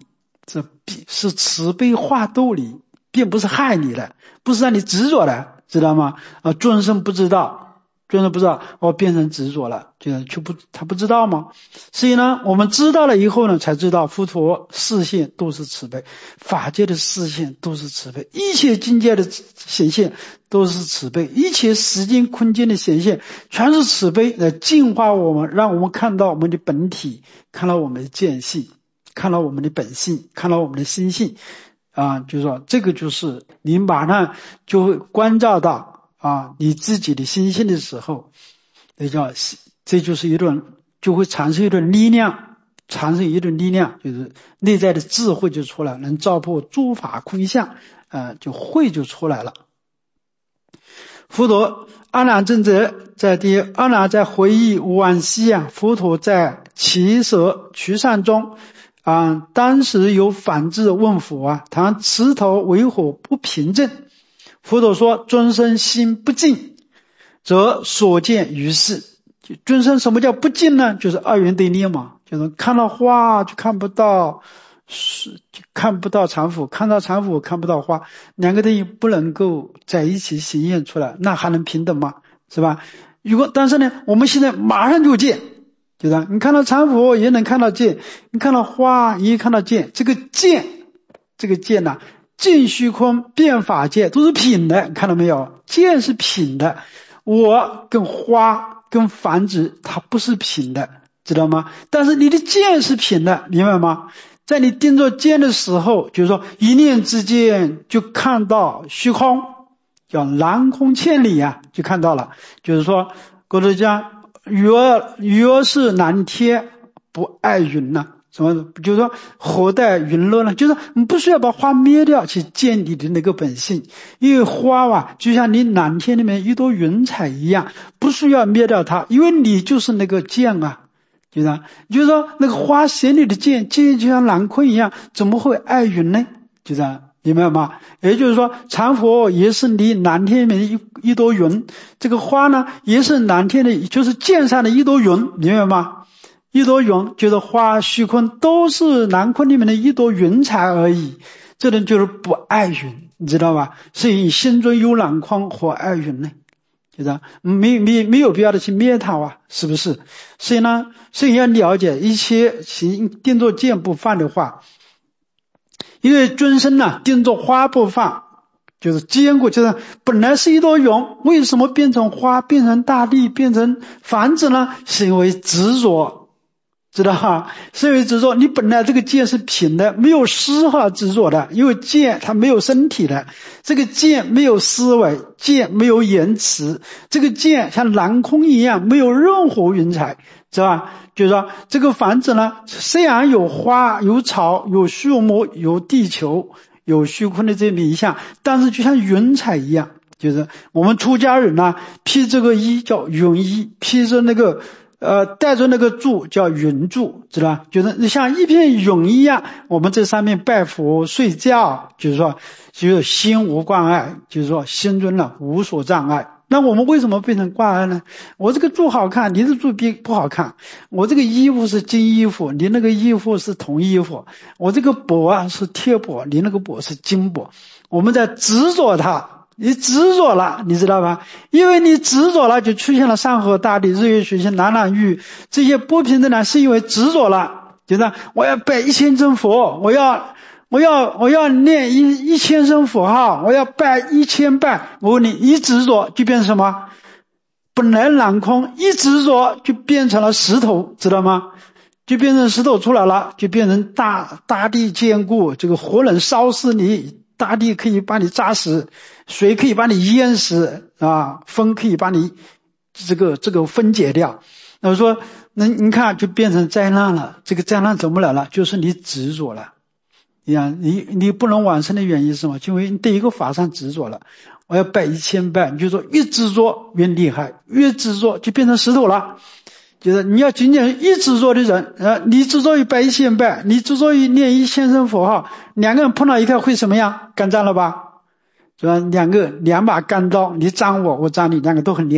这是慈悲化度你，并不是害你的，不是让你执着的，知道吗？啊，众生不知道，众生不知道，我变成执着了，就就不他不知道吗？所以呢，我们知道了以后呢，才知道佛陀示现都是慈悲，法界的示现都是慈悲，一切境界的显现都是慈悲，一切时间空间的显现全是慈悲来净化我们，让我们看到我们的本体，看到我们的见性，看到我们的本性，看到我们的心性啊，就是说这个就是你马上就会关照到啊你自己的心性的时候，这叫这就是一种就会产生一种力量，产生一种力量，就是内在的智慧就出来，能照破诸法空相，呃，就慧就出来了。佛陀阿难尊者在第阿难在回忆往昔啊，佛陀在奇舍瞿善中啊，当时有反智问佛啊，谈持头为火不平正。佛陀说：尊生心不净，则所见于世。尊生什么叫不净呢？就是二元对立嘛，就是看到花就看不到，是看不到常腐，看到常腐看不到花，两个东西不能够在一起显现出来，那还能平等吗？是吧？如果但是呢，我们现在马上就见，对吧？你看到常腐也能看到见，你看到花也看到见，这个见，这个见呢、啊，尽虚空变法界都是品的，看到没有？见是品的，我跟花跟繁殖它不是品的，知道吗？但是你的见是品的，明白吗？在你盯着见的时候，就是说一念之间就看到虚空，叫蓝空千里啊，就看到了。就是说古德讲鱼儿鱼儿是蓝天不爱云呢、啊，什么？就是说何待云落呢？就是你不需要把花灭掉去见你的那个本性，因为花啊就像你蓝天里面一朵云彩一样，不需要灭掉它，因为你就是那个见啊。就是说，就是说那个花显你的见，见就像蓝空一样，怎么会爱云呢？就这样，明白吗？也就是说，禅佛也是你蓝天里面一一朵云，这个花呢也是蓝天的，就是见上的一朵云，明白吗？一朵云就是花虚空都是蓝空里面的一朵云彩而已，这人就是不爱云，你知道吧？所以心中有蓝空，何爱云呢？就是没没没有必要的去灭它啊，是不是？所以呢，所以要了解一切行定作见不犯的话，因为尊生呢、啊、定作花不犯，就是坚固，就是本来是一朵云，为什么变成花，变成大地，变成房子呢？是因为执着，知道吧？是因为执着，你本来这个见是平的，没有丝毫执着的，因为见它没有身体的，这个见没有思维，见没有言辞，这个见像蓝空一样，没有任何云彩，知道吧？就是说这个房子呢，虽然有花有草有树木有地球有虚空的这些名相，但是就像云彩一样，就是我们出家人呢披这个衣叫云衣，披着那个呃，带着那个柱叫云柱，知道吧？就是像一片云一样，我们在上面拜佛睡觉，就是说就是心无挂碍，就是说心中呢无所障碍。那我们为什么变成挂碍呢？我这个柱好看，你的柱不好看；我这个衣服是金衣服，你那个衣服是铜衣服；我这个钵啊是铁钵，你那个钵是金钵。我们在执着它。你执着了，你知道吧？因为你执着了，就出现了山河大地、日月水星、南南玉这些不平等呢，是因为执着了。就是我要拜一千尊佛，我要我要我要念一一千声佛号，我要拜一千拜。我问你，一执着就变成什么？本来蓝空，一执着就变成了石头，知道吗？就变成石头出来了，就变成大大地坚固，这个火能烧死你。大地可以把你扎死，水可以把你淹死啊，风可以把你这个这个分解掉。那我说，那你看就变成灾难了。这个灾难怎么来了？就是你执着了。你看，你你不能往生的原因是什么？因为你对一个法上执着了。我要拜一千拜，你就说越执着越厉害，越执着就变成石头了。就是你要仅仅一执着的人，呃，你执着于拜一千拜，你执着于念一千声佛号，两个人碰到一块会什么样？干仗了吧？是吧？两个两把干刀，你脏我，我脏你，两个都很厉害，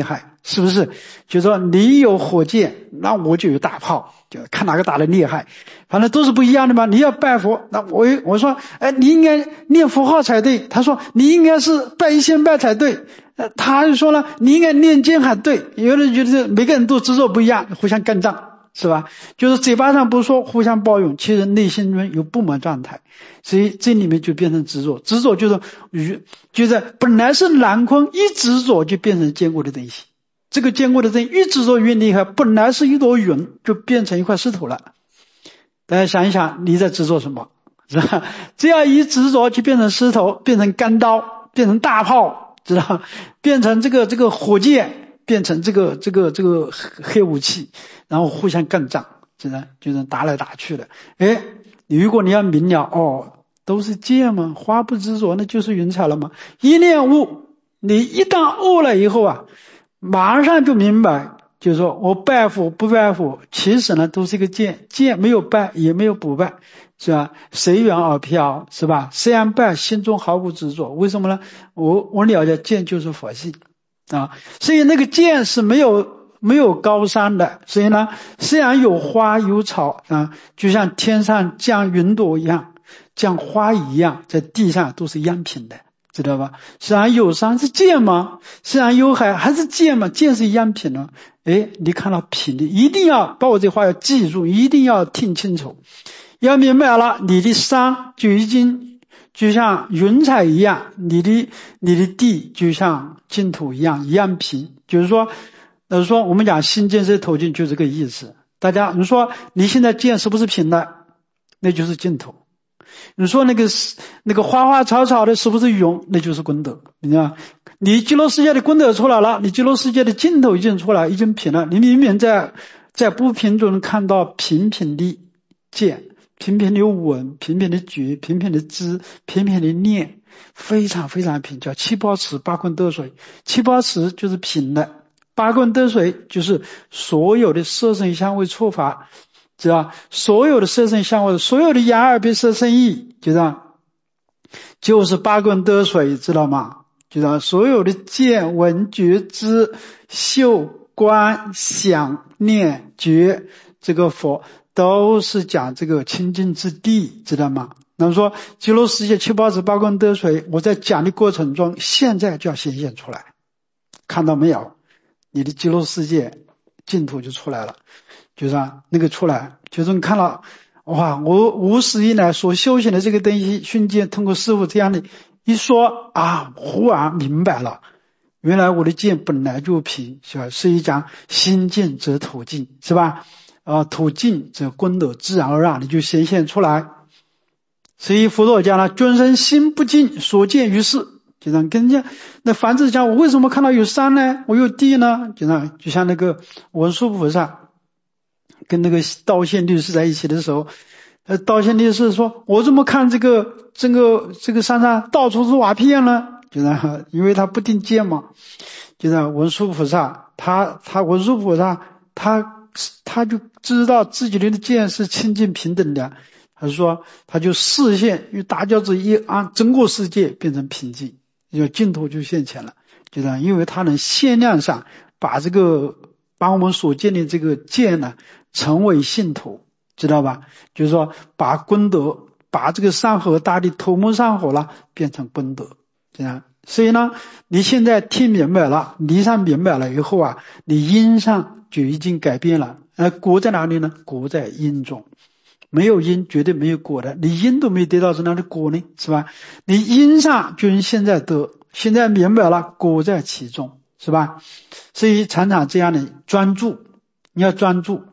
是不是？就说你有火箭，那我就有大炮，就看哪个打得厉害，反正都是不一样的嘛。你要拜佛，那我我说，哎，你应该念佛号才对。他说你应该是拜一仙拜才对。呃，他就说了，你应该念经还对。有的人觉得每个人都执着不一样，互相干仗。是吧？就是嘴巴上不说互相包容，其实内心中有不满状态，所以这里面就变成执着。执着就是与就是本来是蓝空，一执着就变成坚固的东西。这个坚固的东西一执着越厉害，本来是一朵云，就变成一块石头了。大家想一想，你在执着什么？是吧？这样一执着就变成石头，变成干刀，变成大炮，知道？变成这个这个火箭。变成这个这个这个黑武器，然后互相干仗，就是就是打来打去的。哎，如果你要明了，哦，都是剑嘛，花不执着，那就是云彩了嘛。一念悟，你一旦悟了以后啊，马上就明白，就是说我拜佛不拜佛，其实呢都是一个剑，剑没有拜也没有不拜，是吧？随缘而飘，是吧？虽然拜，心中毫无执着，为什么呢？我我了解剑就是佛性。啊，所以那个剑是没有没有高山的，所以呢，虽然有花有草啊，就像天上降云朵一样，降花一样，在地上都是一样平的，知道吧？虽然有山是剑吗？虽然有海还是剑吗？剑是一样平的。哎，你看到平的，一定要把我这话要记住，一定要听清楚，要明白了，你的山就已经。就像云彩一样，你的你的地就像净土一样一样平，就是说，就是说我们讲心见色头净就这个意思。大家你说你现在见是不是平的？那就是净土。你说那个那个花花草草的是不是云？那就是功德。你知道，你极乐世界的功德出来了，你极乐世界的净土已经出来，已经平了。你明明在在不平中看到平平的见。平平的稳，平平的觉，平平的知，平平的念，非常非常平，叫七宝池八功德水。七宝池就是平的，八功德水就是所有的色声香味触法，知道？所有的色声香味，所有的眼耳鼻舌身意，知道？就是八功德水，知道吗？知道？所有的见闻觉知嗅观想念觉，这个佛。都是讲这个清净之地，知道吗？那么说极乐世界七宝池八功德水，我在讲的过程中现在就要显现出来，看到没有？你的极乐世界净土就出来了，就是啊那个出来，就是你看了哇，我无始以来所修行的这个东西瞬间通过师父这样的一说啊，忽然明白了，原来我的见本来就平，是吧？所以讲心净则土净，是吧？啊，土净则功德自然而然的就显现出来。所以佛陀讲了，众生心不净，所见于世。就像跟人家那凡子讲，我为什么看到有山呢？我有地呢？就像就像那个文殊菩萨跟那个道宪律师在一起的时候，呃，道宪律师说，我怎么看这个这个这个山上到处是瓦片呢？就像因为他不定见嘛。就像文殊菩萨，他他文殊菩萨他。他就知道自己的见是清净平等的，他说他就视线与大教子一安，整个世界变成平静，就净土就现前了。就这样，因为他能限量上把这个把我们所见的这个见呢成为信土，知道吧？就是说把功德，把这个山河大地头目山河了变成功德，这样。所以呢，你现在听明白了，理上明白了以后啊，你因上就已经改变了。呃，果在哪里呢？果在因中，没有因绝对没有果的。你因都没得到，是哪里果呢？是吧？你因上就是现在得，现在明白了，果在其中，是吧？所以常常这样的专注，你要专注。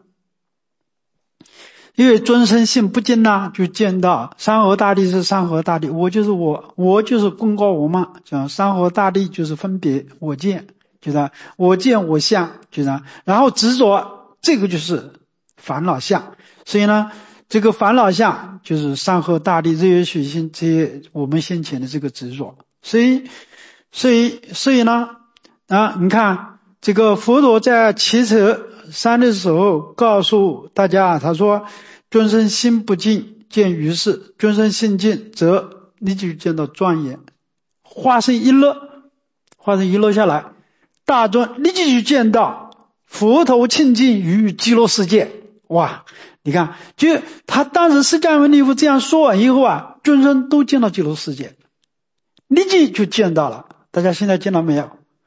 因为尊生性不净呢，就见到山河大地是山河大地，我就是我，我就是功高我慢，讲山河大地就是分别我见，就是我见我相，就是然后执着，这个就是烦恼相。所以呢，这个烦恼相就是山河大地日月水星这些我们先前的这个执着。所以，所以，所以呢，啊，你看这个佛陀在骑车山的时候告诉大家，他说众生心不净见于世，众生心净则你就见到庄严，化身一乐，化身一乐下来， 大众立即就见到佛陀清净于极乐世界。哇，你看，就他当时释迦牟尼佛这样说完以后啊，众生都见到极乐世界，立即就见到了。大家现在见到没有？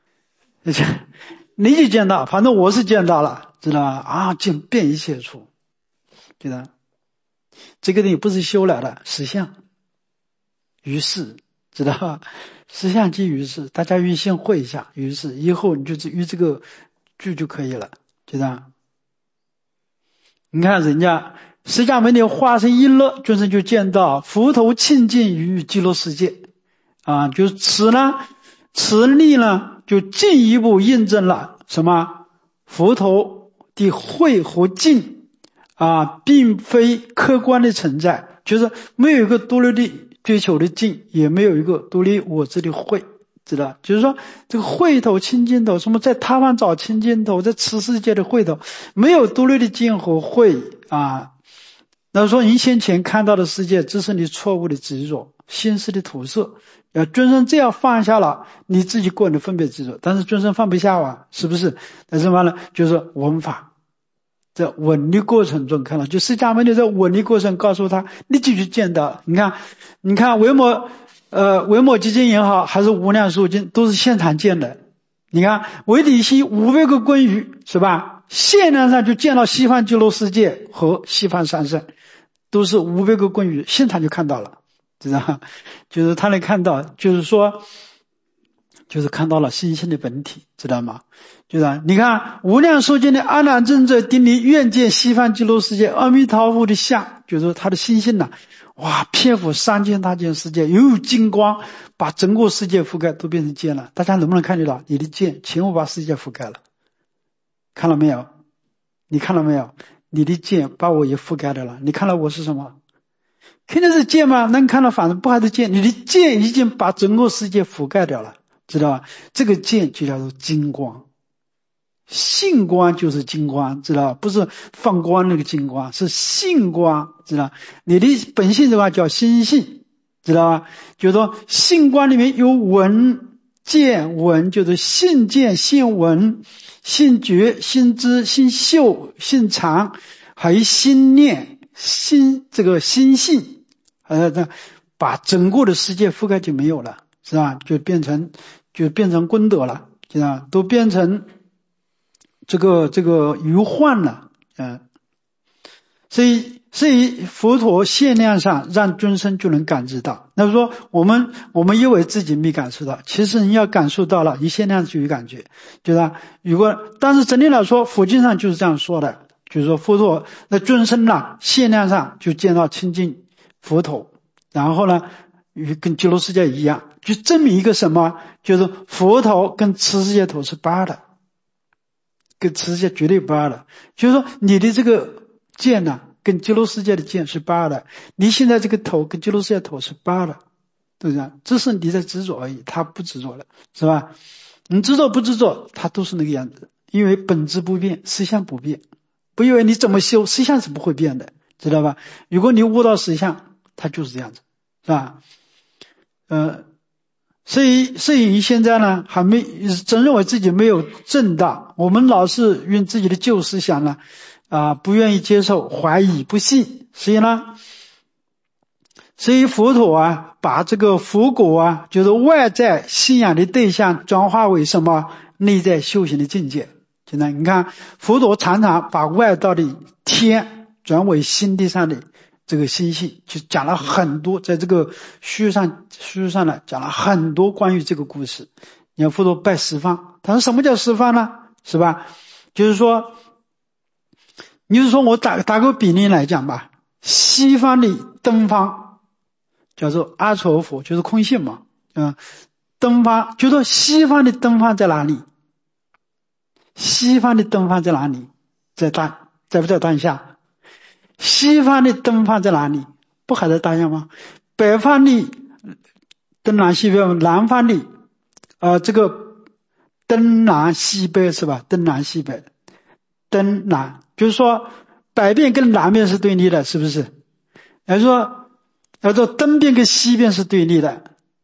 立即见到，反正我是见到了，知道吧？啊，见遍一切处，觉得这个东西不是修来的，实相于是，知道吧？实相即于是，大家预先会一下，于是以后你就与这个句就可以了，知道？你看人家释迦牟尼化身一乐，众生就见到佛陀清净于极乐世界啊，就此呢，此例呢就进一步印证了什么？佛陀的慧和净啊，并非客观的存在，就是没有一个独立的追求的净，也没有一个独立我执的慧，知道？就是说这个慧头清净头，什么在他方找清净头，在此世界的慧头，没有独立的净和慧啊。那说你先前看到的世界只是你错误的执着，心识的投射，要尊生这样放下了你自己个人的分别执着，但是尊生放不下啊，是不是？那什么呢？就是闻法，在闻的过程中看到，就释迦牟尼在闻的过程告诉他，立即就见到。你看，你看维摩呃维摩诘经也好，还是无量寿经，都是现场见的。你看维体系五百个归于是吧？现量上就见到西方极乐世界和西方三圣，都是五百个归于，现场就看到了，知道？就是他能看到，就是说，就是看到了心性的本体，知道吗？就是你看无量寿经的阿难尊者顶礼愿见西方极乐世界阿弥陀佛的像，就是他的心性呐、啊，哇，遍覆三千大千世界，有金光把整个世界覆盖，都变成剑了。大家能不能看得到？你的剑全部把世界覆盖了，看了没有？你看了没有？你的剑把我也覆盖了了。你看了我是什么？肯定是剑吗？能看到反正不还是剑？你的剑已经把整个世界覆盖掉了，知道吧？这个剑就叫做金光。性光就是金光，知道？不是放光那个金光，是性光，知道？你的本性的话叫心性，知道吧？就是说性光里面有闻见，闻就是性见、性闻、性觉、性知、性嗅、性尝，还有心念、心这个心性，呃，把整个的世界覆盖就没有了，是吧？就变成就变成功德了，知道？都变成这个这个余幻了，嗯，所以所以佛陀限量上让众生就能感知到。那么说我们我们以为自己没感受到，其实你要感受到了，你限量就有感觉，对吧？如果但是整体来说，佛经上就是这样说的，就是说佛陀那众生呢，限量上就见到清净佛陀，然后呢，与跟极乐世界一样，就证明一个什么？就是佛陀跟此世界头是八的。跟此世界绝对不二的，就是说你的这个剑呢、啊，跟极乐世界的剑是不二的，你现在这个头跟极乐世界头是不二的，对不对？这是你在执着而已，他不执着了，是吧？你执着不执着，他都是那个样子，因为本质不变，实相不变。不因为你怎么修，实相是不会变的，知道吧？如果你悟到实相，它就是这样子，是吧？呃。所以，所以你现在呢，还没真认为自己没有正道。我们老是用自己的旧思想呢，啊，不愿意接受，怀疑，不信。所以呢，所以佛陀啊，把这个佛果啊，就是外在信仰的对象，转化为什么内在修行的境界。现在你看，佛陀常常把外道的天转为心地上的。这个心性就讲了很多，在这个书上书上呢讲了很多关于这个故事。你看佛陀拜十方，他说什么叫十方呢？是吧？就是说，你就说我打打个比例来讲吧，西方的东方叫做阿弥佛，就是空性嘛，嗯，东方就说西方的东方在哪里？西方的东方在哪里？在当在不在当下？西方的东方在哪里？不还在当下吗？北方的东南西北，南方的呃这个东南西北是吧？东南西北，东南就是说北边跟南边是对立的，是不是？也就是说，要说东边跟西边是对立的，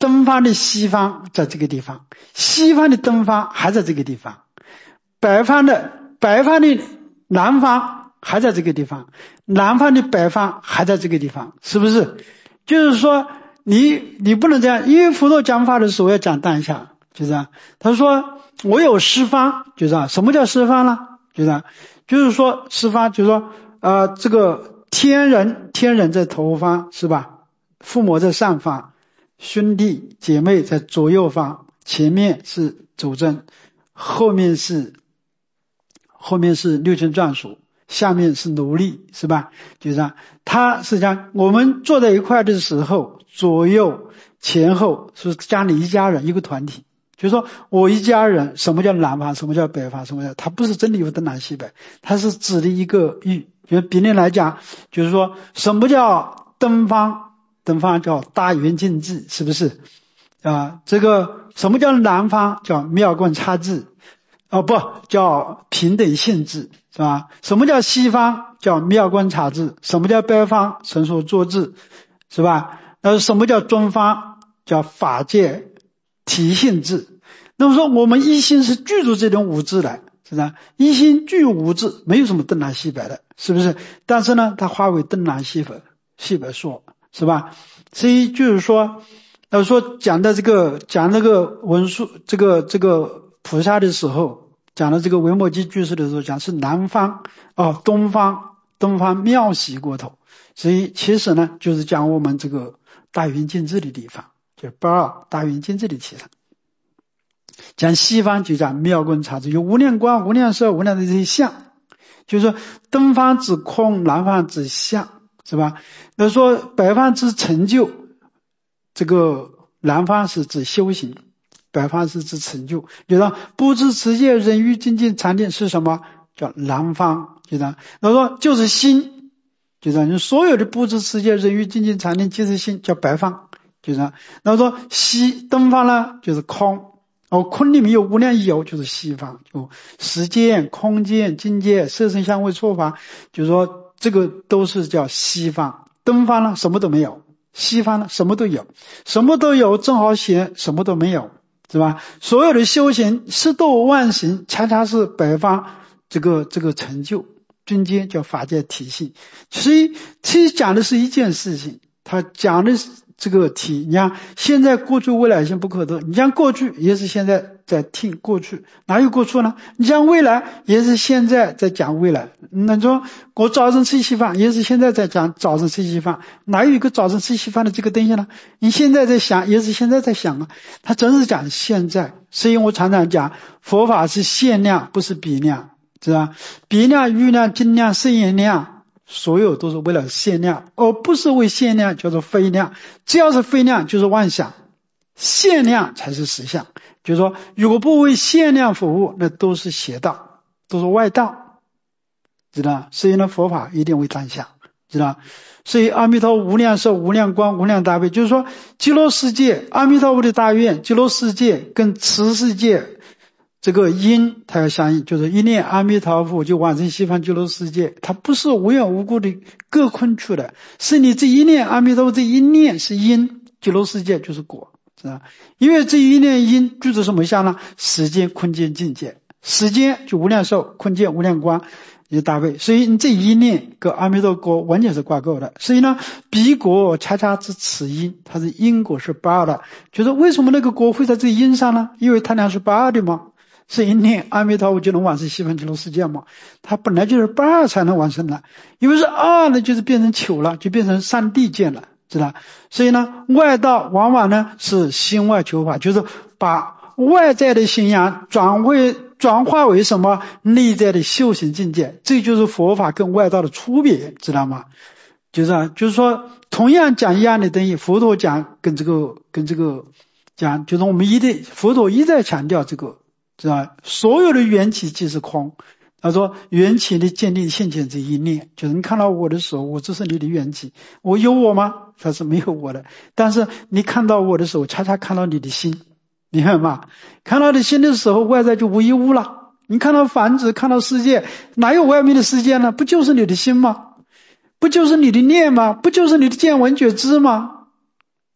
东方的西方在这个地方，西方的东方还在这个地方，北方的北方的南方还在这个地方，南方的北方还在这个地方，是不是？就是说你你不能这样，因为佛陀讲法的时候要讲当下，就这样。他说我有十方，就这样。什么叫十方呢？就这样，就是说十方就是说呃这个天人天人在头方是吧？父母在上方，兄弟姐妹在左右方，前面是主真，后面是后面是六亲眷属，下面是奴隶，是吧？就这样。他是讲我们坐在一块的时候，左右前后是家里一家人一个团体，就是说我一家人，什么叫南方，什么叫北方，什么叫，它不是真的有东南西北，它是指的一个域。就比例来讲，就是说什么叫东方，东方叫大圆净智，是不是啊？这个什么叫南方，叫妙观察智，哦不叫平等性智，是吧？什么叫西方，叫妙观察智，什么叫北方，神说作智，是吧？那什么叫中方，叫法界体性智。那么说我们一心是具足这种五智来，是吧？一心具五智，没有什么东南西北的，是不是？但是呢它化为东南西北西北说，是吧？所以就是说要说讲的这个讲那个文殊这个这个菩萨的时候，讲的这个维摩诘居士的时候，讲是南方哦东方东方妙喜过头，所以其实呢就是讲我们这个大圆净智的地方，就是八二大圆净智的地方。讲西方就讲妙观察智，有无量光无量寿无量的这些相，就是说东方指空，南方指相，是吧？那说北方指成就，这个南方是指修行，北方是指成就。就说不知持戒忍辱精进禅定是什么？叫南方，就这样。那说就是心，就这样。所有的不知持戒忍辱精进禅定即是心，叫北方，就这样。那说西东方呢，就是空。哦，空里面有无量有，就是西方，就时间、空间、境界、色声香味触法，就是说这个都是叫西方。东方呢，什么都没有；西方呢，什么都有，什么都有正好写什么都没有，是吧？所有的修行十度万行，恰恰是北方这个这个成就，中间叫法界体系。所以其实讲的是一件事情，他讲的是这个题，你看现在过去未来性不可得，你像过去也是现在在听过去，哪有过去呢？你像未来也是现在在讲未来，那说我早晨吃稀饭也是现在在讲早晨吃稀饭，哪有一个早晨吃稀饭的这个东西呢？你现在在想也是现在在想啊，他真是讲现在。所以我常常讲佛法是限量不是比量，知道吧？比量余量精量摄引量，所有都是为了限量，而不是为限量叫做非量。只要是非量就是妄想，限量才是实相。就是说如果不为限量服务，那都是邪道，都是外道，知道？所以呢佛法一定为当下，知道？所以阿弥陀无量寿无量光无量大悲，就是说极乐世界阿弥陀佛的大愿，极乐世界跟此世界这个因它要相应，就是一念阿弥陀佛就往生西方极乐世界，它不是无缘无故的各空出的，是你这一念阿弥陀佛这一念是因，极乐世界就是果，是吧？因为这一念因具足什么相呢？时间空间境界，时间就无量寿，空间无量光也大悲，所以你这一念跟阿弥陀果完全是挂钩的。所以呢彼果恰恰是此因，它是因果是八的，就是为什么那个果会在这个因上呢？因为它俩是八的嘛，是一念阿弥陀佛就能往生西方极乐世界嘛，它本来就是八才能往生的，因为是二呢就是变成九了，就变成上地界了，知道？所以呢外道往往呢是心外求法，就是把外在的信仰转为转化为什么内在的修行境界，这就是佛法跟外道的区别，知道吗？就是啊，就是说同样讲一样的东西，佛陀讲跟这个跟这个讲，就是我们一定佛陀一再强调这个，知道？所有的缘起即是空，他说缘起的建立现前这一念，就是你看到我的时候，我这是你的缘起，我有我吗？他是没有我的，但是你看到我的时候，恰恰看到你的心，你看嘛，看到你心的时候，外在就无一物了。你看到房子，看到世界，哪有外面的世界呢？不就是你的心吗？不就是你的念吗？不就是你的见闻觉知吗？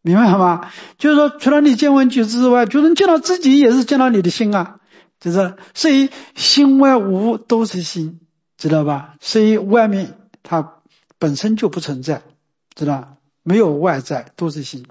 明白吗？就是说除了你见闻觉知之外，就是你见到自己也是见到你的心啊，就是所以心外无都是心，知道吧？所以外面它本身就不存在，知道？没有外在，都是心。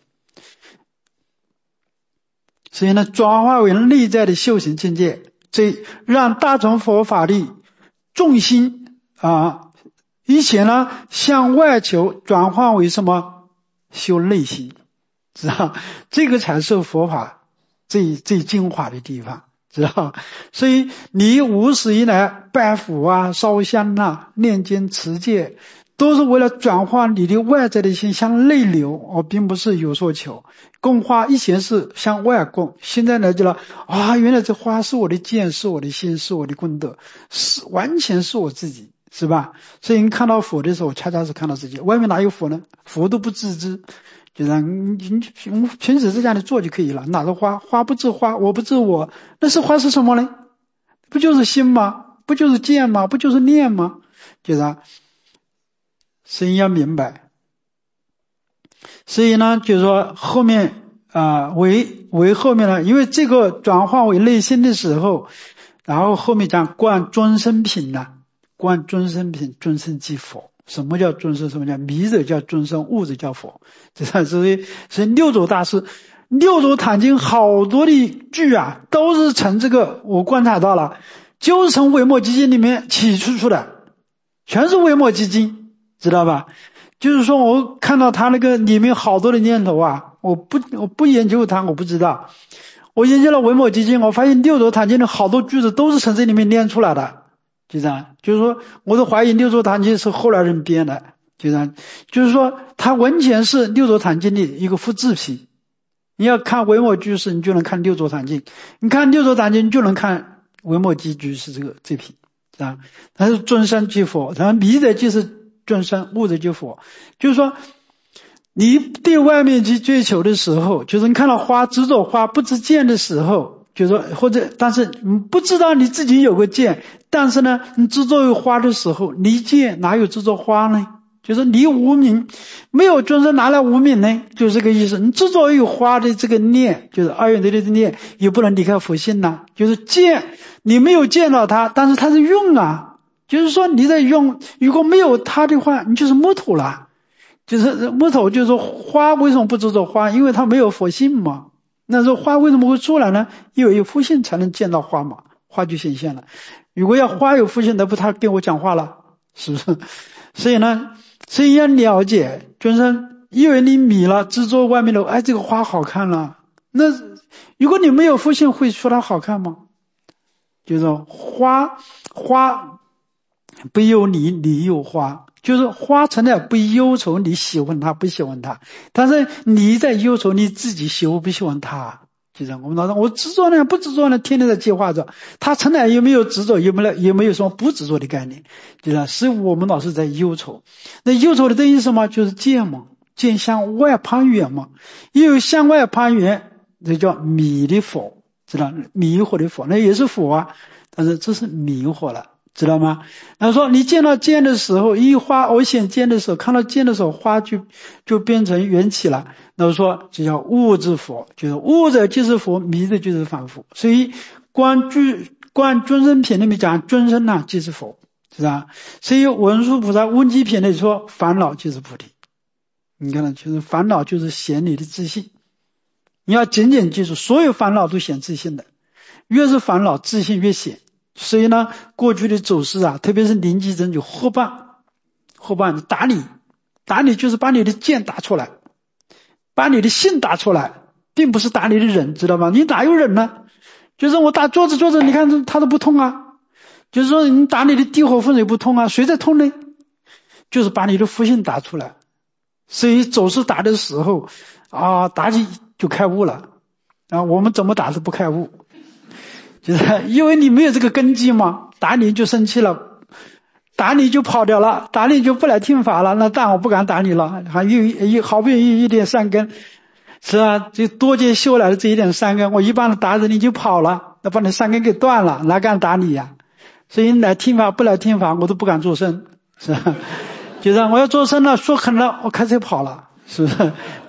所以呢，转化为内在的修行境界，这让大乘佛法的重心啊，以前呢向外求，转化为什么？修内心，知道？这个才是佛法最最精华的地方，知道？所以你无始以来拜佛啊、烧香啊、念经持戒，都是为了转化你的外在的心向内流，而并不是有所求。供花以前是向外供，现在呢就了啊，原来这花是我的见，是我的心，是我的功德，是完全是我自己，是吧？所以你看到佛的时候，恰恰是看到自己。外面哪有佛呢？佛都不自知，就让你平平时在家里做就可以了。哪个花？花不知花，我不知我，那是花是什么呢？不就是心吗？不就是见吗？不就是念吗？就是啊，所以要明白。所以呢，就是说后面啊、呃，为为后面呢，因为这个转化为内心的时候，然后后面讲观众生品呢，观众生品，众生即佛。什么叫众生？什么叫迷者叫众生，悟者叫佛。这所以所以六祖大师六祖坛经好多的句啊，都是从这个我观察到了，就是从维摩诘经里面起出出的，全是维摩诘经，知道吧？就是说我看到他那个里面好多的念头啊，我不我不研究它我不知道，我研究了维摩诘经，我发现六祖坛经的好多句子都是从这里面念出来的，就这样。就是说我都怀疑六祖坛经是后来人编的，就这样。就是说它完全是六祖坛经的一个复制品。你要看维摩居士，你就能看六祖坛经；你看六祖坛经，你就能看维摩诘居士这个这品，啊，它是众生即佛，然后迷者即是众生，悟者即佛。就是说，你对外面去追求的时候，就是你看到花执着花不知见的时候，就是说或者但是你不知道你自己有个见，但是呢，你执着于花的时候，离见哪有执着花呢？就是离无明，没有众生拿来无明呢，就是这个意思。你执着于花的这个念，就是二元对立的念，也不能离开佛性呐。就是见，你没有见到它，但是它是用啊，就是说你在用，如果没有它的话，你就是木头了。就是木头，就是说花为什么不执着花？因为它没有佛性嘛。那说花为什么会出来呢？因为有佛性才能见到花嘛，花就显现了。如果要花有佛性，那不他跟我讲话了，是不是？所以呢，所以要了解，就是因为你迷了，执着外面的，哎，这个花好看了。那如果你没有佛性，会说它好看吗？就是花花不由你，你有花。就是花从来不忧愁你喜欢它不喜欢它，但是你在忧愁你自己喜不喜欢它。就这样，我们老说我执着呢不执着呢，天天在计划着，他从来也没有执着，也没有也没有什么不执着的概念，对吧？是我们老是在忧愁。那忧愁的定义是什么？就是见嘛，见向外攀缘嘛，也有向外攀缘，这叫迷的佛，知道？迷惑的佛，那也是佛啊，但是这是迷惑了。知道吗？然后说你见到见的时候，一花偶显见的时候，看到见的时候，花就就变成缘起了。那么说这叫悟之佛，就是悟者就是佛，迷者就是凡夫。所以观具观众生品里面讲众生呢即是佛，是吧？所以文殊菩萨问机品里说烦恼就是菩提。你看呢，就是烦恼就是显你的自信。你要紧紧记住，所有烦恼都显自信的，越是烦恼自信越显。所以呢，过去的祖师啊，特别是临济真就后半后半打你，打你就是把你的剑打出来，把你的性打出来，并不是打你的人，知道吗？你哪有人呢？就是我打桌子桌子，你看他都不痛啊。就是说你打你的地火风水不痛啊，谁在痛呢？就是把你的福性打出来。所以祖师打的时候啊，打起就开悟了啊。我们怎么打都不开悟。就是因为你没有这个根基嘛，打你就生气了，打你就跑掉了，打你就不来听法了，那当然我不敢打你了，还有一好不容易一点善根，是吧？就多劫修来的这一点善根，我一般的打着你就跑了，那把你善根给断了，哪敢打你呀？所以你来听法不来听法，我都不敢做声，是吧？就是我要做声了，说狠了，我开车跑了，是不是？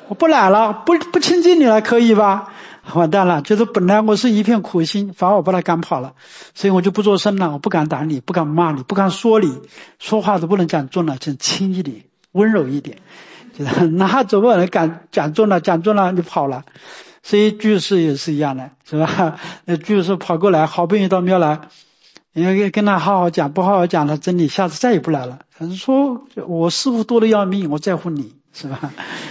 我不来了，不不亲近你了，可以吧？完蛋了，就是本来我是一片苦心，反而我把他赶跑了，所以我就不做声了，我不敢打你，不敢骂你，不敢说你，说话都不能讲重了，就轻一点，温柔一点，就是哪怎么能敢讲重了，讲重了你跑了。所以居士也是一样的，是吧？那居士跑过来，好不容易到庙来，因为跟他好好讲，不好好讲他真理，下次再也不来了。他说我师父多得要命，我在乎你，是吧？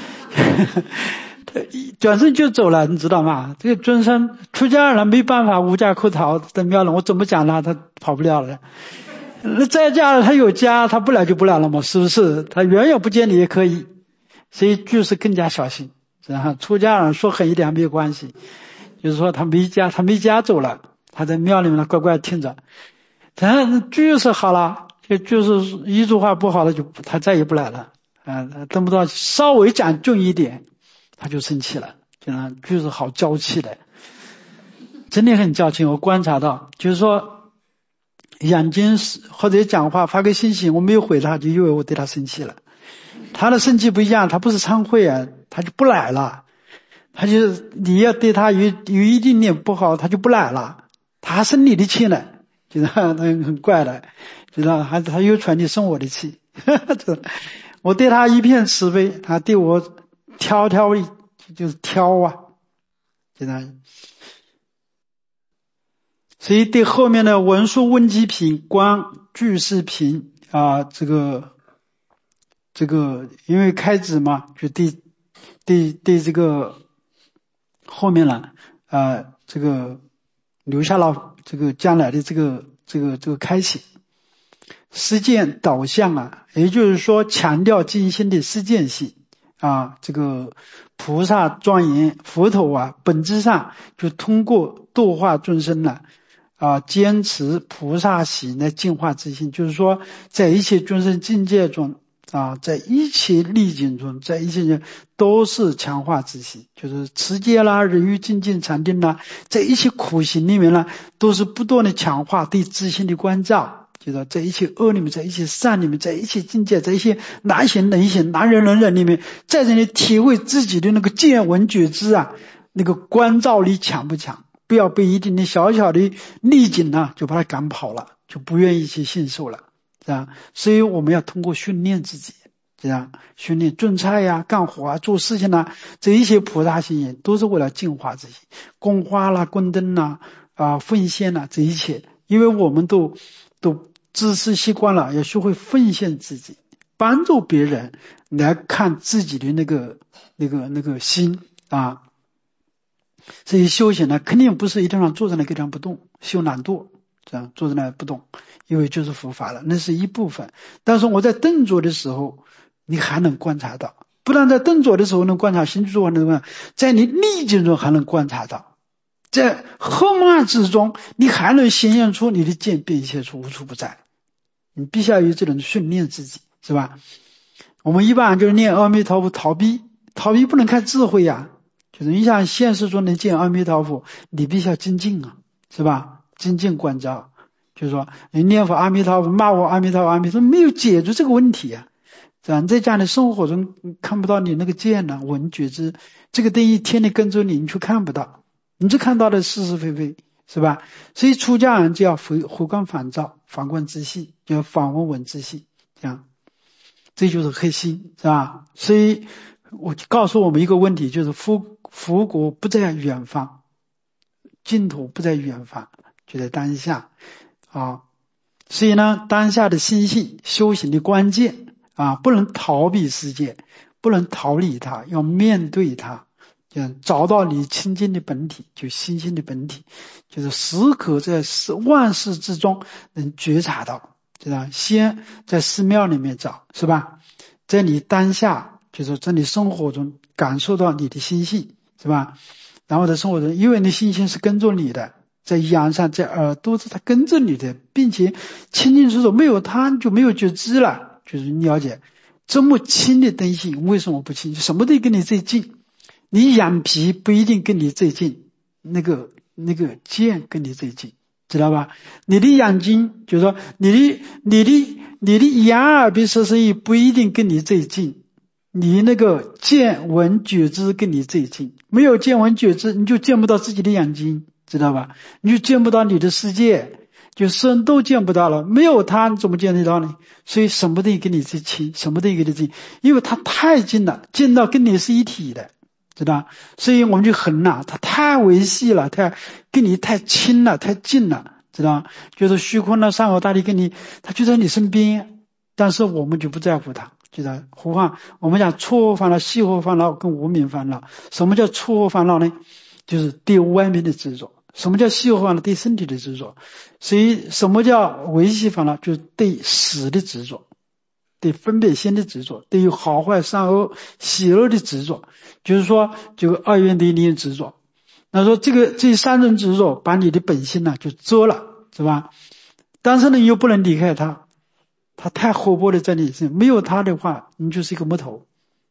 转身就走了，你知道吗？这个尊生出家人没办法无家可逃，在庙里我怎么讲他，他跑不了了。那在家他有家，他不来就不来了嘛，是不是？他远远不见你也可以，所以居士更加小心。然后出家人说狠一点没有关系，就是说他没家，他没家走了，他在庙里面乖乖听着。他居士好了，就就是一句话不好的就他再也不来了啊，等不到稍微讲重一点。他就生气了，就让居士好娇气的，真的很娇气。我观察到，就是说眼睛或者讲话发个信息，我没有回他，就以为我对他生气了。他的生气不一样，他不是忏悔啊，他就不来了。他就你要对他有有一点点不好，他就不来了，他还生你的气呢，就是很很怪的，知道还他又传你生我的气。我对他一片慈悲，他对我挑挑就是挑啊，知道。所以对后面的文殊问机品、观具事品啊，这个这个因为开始嘛，就对对对这个后面了啊，这个留下了这个将来的这个这个这个开启实践导向啊，也就是说强调精心的实践性。啊，这个菩萨庄严佛陀啊，本质上就通过度化众生呢，啊，坚持菩萨行来净化自心。就是说，在一切众生境界中啊，在一切逆境中，在一切人都是强化自心，就是持戒啦、忍辱、精进、禅定啦，在一切苦行里面呢，都是不断的强化对自心的关照。就是在一切恶里面，在一切善里面，在一切境界，在一些难行能行、难忍能忍里面，在这里体会自己的那个见闻觉知啊，那个关照力强不强？不要被一点点小小的逆境啊，就把他赶跑了，就不愿意去信受了，这样。所以我们要通过训练自己，这样训练种菜呀、干活啊、做事情啊，这一些菩萨行业都是为了净化自己，供花啦、供灯啦、啊、奉献啦，这一切，因为我们都都自私习惯了，要学会奉献自己，帮助别人来看自己的那个那个那个心啊。所以修行呢，肯定不是一定要坐在那个地方不动，修懒惰，这样坐在那不动，因为就是佛法了，那是一部分。但是我在动作的时候，你还能观察到，不但在动作的时候能观察心作能观察，在你逆境中还能观察到，在后慢之中，你还能显现出你的见变现出无处不在。你必须要有这种训练自己，是吧？我们一般就是念阿弥陀佛逃避，逃避不能看智慧呀、啊。就是你想现实中能见阿弥陀佛，你必须要精进啊，是吧？精进观照，就是说你念佛阿弥陀佛，骂我阿弥陀佛阿弥陀佛，没有解决这个问题啊。咱在这样的生活中看不到你那个见呢、啊，闻觉知这个东西天天跟着你，你却看不到，你只看到的是是非非，是吧？所以出家人就要回回观反照，反观自性，要反问问自性，这样，这就是核心，是吧？所以我告诉我们一个问题，就是佛佛国不在远方，净土不在远方，就在当下啊。所以呢，当下的心性修行的关键啊，不能逃避世界，不能逃离它，要面对它，找到你清净的本体，就心性的本体，就是时刻在万事之中能觉察到，知道？先在寺庙里面找，是吧？在你当下，就是在你生活中感受到你的心性，是吧？然后在生活中，因为你心性是跟着你的，在眼上，在耳朵是它跟着你的，并且清清楚楚，没有它就没有觉知了。就是你了解这么轻的东西为什么不轻？什么都跟你最近，你眼皮不一定跟你最近，那个那个剑跟你最近，知道吧？你的眼睛，就是说你的你的你的眼耳鼻舌身意不一定跟你最近， 离那个见闻觉知跟你最近，没有见闻觉知，你就见不到自己的眼睛，知道吧？你就见不到你的世界，就身都见不到了，没有它你怎么见得到呢？所以什么东西跟你最亲，什么东西跟你最近，因为它太近了，近到跟你是一体的，知道？所以我们就恨了，它太维系了，太跟你太亲了，太近了，知道？就是虚空的山河大地跟你，它就在你身边，但是我们就不在乎它。记得，何况我们讲错误烦恼、细惑烦恼跟无明烦恼。什么叫错误烦恼呢？就是对外面的执着。什么叫细惑烦恼？对身体的执着。所以什么叫维系烦恼？就是对识的执着，对分别心的执着，对于好坏善恶喜恶的执着。就是说这个二元对立的执着。那说这个这三种执着把你的本性呢就遮了，是吧？但是呢你又不能离开它。它太活泼的在你身上，没有它的话，你就是一个木头。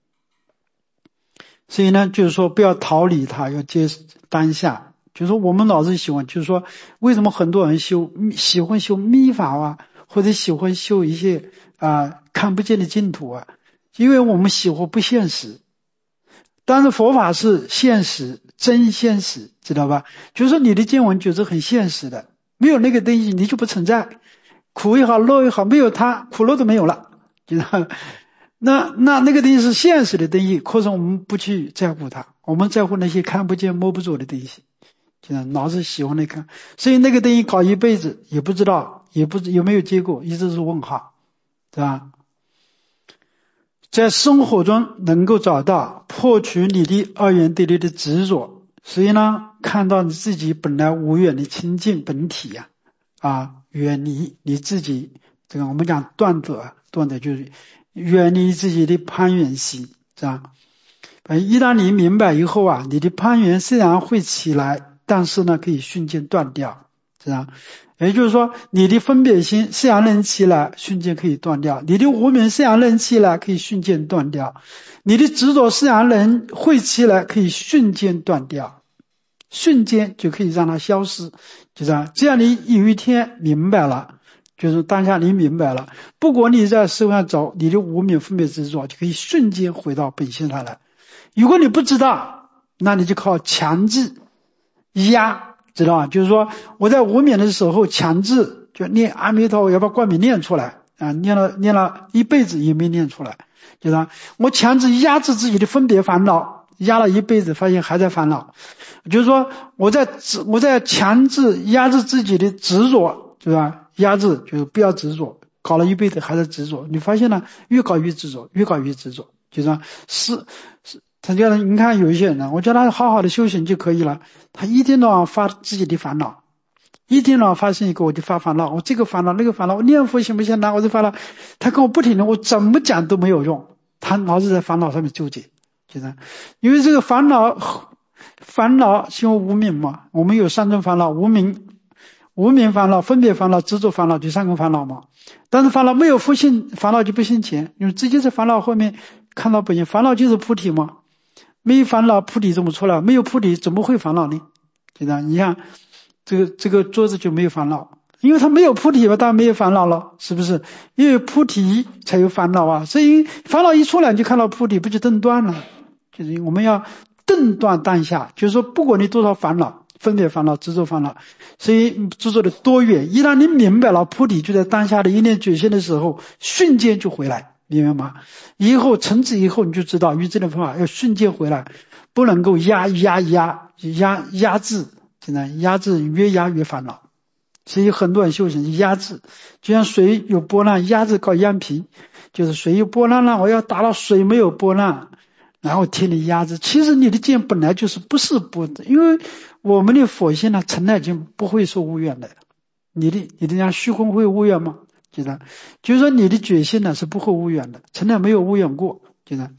所以呢，就是说不要逃离它，要接当下。就是说我们老是喜欢，就是说为什么很多人修喜欢修密法啊，或者喜欢修一些啊看不见的净土啊？因为我们喜欢不现实。但是佛法是现实，真现实，知道吧？就是说你的见闻觉知很现实的，没有那个东西你就不存在。苦也好，乐也好，没有它，苦乐都没有了，知道？那那那个东西是现实的东西，可是我们不去在乎它，我们在乎那些看不见摸不着的东西，知道？老是喜欢那看，所以那个东西搞一辈子也不知道，也不有没有结果，一直是问号，对吧？在生活中能够找到破除你的二元对立的执着，所以呢，看到你自己本来无缘的清净本体呀、啊，啊，远离你自己，这个我们讲断得，断得就是远离自己的攀缘心，是吧？一旦你明白以后啊，你的攀缘虽然会起来，但是呢，可以瞬间断掉，是吧？也就是说，你的分别心虽然能起来，瞬间可以断掉；你的无明虽然能起来，可以瞬间断掉；你的执着虽然能会起来，可以瞬间断掉，瞬间就可以让它消失，就这样。这样你有一天明白了，就是当下你明白了，不管你在社会上走，你的无明分别执着就可以瞬间回到本性上来。如果你不知道，那你就靠强制压，知道吧？就是说我在无明的时候强制就念阿弥陀佛，要把光明念出来啊，念了念了一辈子也没念出来，知道吧？我强制压制自己的分别烦恼，压了一辈子发现还在烦恼，就是说我在我在强制压制自己的执着，对吧？压制就是不要执着，搞了一辈子还在执着，你发现呢，越搞越执着，越搞越执着，就是说是是。他叫你看有一些人，我叫他好好的修行就可以了，他一天到晚发自己的烦恼，一天到晚发生一个我就发烦恼，我这个烦恼那个烦恼，我念佛行不行呢？我就烦恼，他跟我不停的，我怎么讲都没有用，他老是在烦恼上面纠结，就是因为这个烦恼，烦恼是因为无明嘛，我们有三种烦恼，无明、无明烦恼、分别烦恼、执着烦恼，第三个烦恼嘛。但是烦恼没有复性，烦恼就不现前，因为直接在烦恼后面看到本性，烦恼就是菩提嘛。没有烦恼，菩提怎么出来？没有菩提怎么会烦恼呢？对吧？你看这个这个桌子就没有烦恼，因为它没有菩提嘛，当然没有烦恼了，是不是？因为菩提才有烦恼啊，所以烦恼一出来你就看到菩提，不就顿断了？就是我们要顿断当下，就是说不管你多少烦恼，分别烦恼、执着烦恼，所以执着的多远，一旦你明白了菩提就在当下的一念觉心的时候，瞬间就回来。明白吗？以后从此以后你就知道，于这种方法要瞬间回来，不能够压压压压压制，现在压制越压越烦恼。所以很多人修行压制，就像水有波浪，压制搞压平，就是水有波浪了，我要达到水没有波浪，然后替你压制。其实你的见本来就是不是波的，因为我们的佛性呢，从来就不会说无缘的。你的你的讲虚空会无缘吗？记得，就是说你的觉性呢是不会无缘的，从来没有无缘过。记得，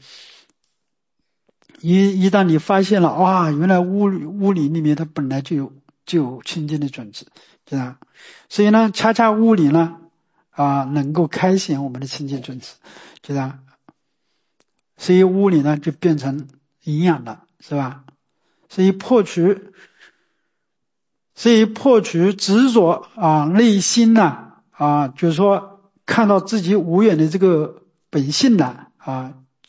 一一旦你发现了，哇，原来物物理里面它本来就有就有清净的种子，知道？所以呢，恰恰物理呢啊能够开显我们的清净种子，知道？所以物理呢就变成营养了，是吧？所以破除，所以破除执着啊，内心呢。啊，就是说看到自己无缘的这个本性呢，啊，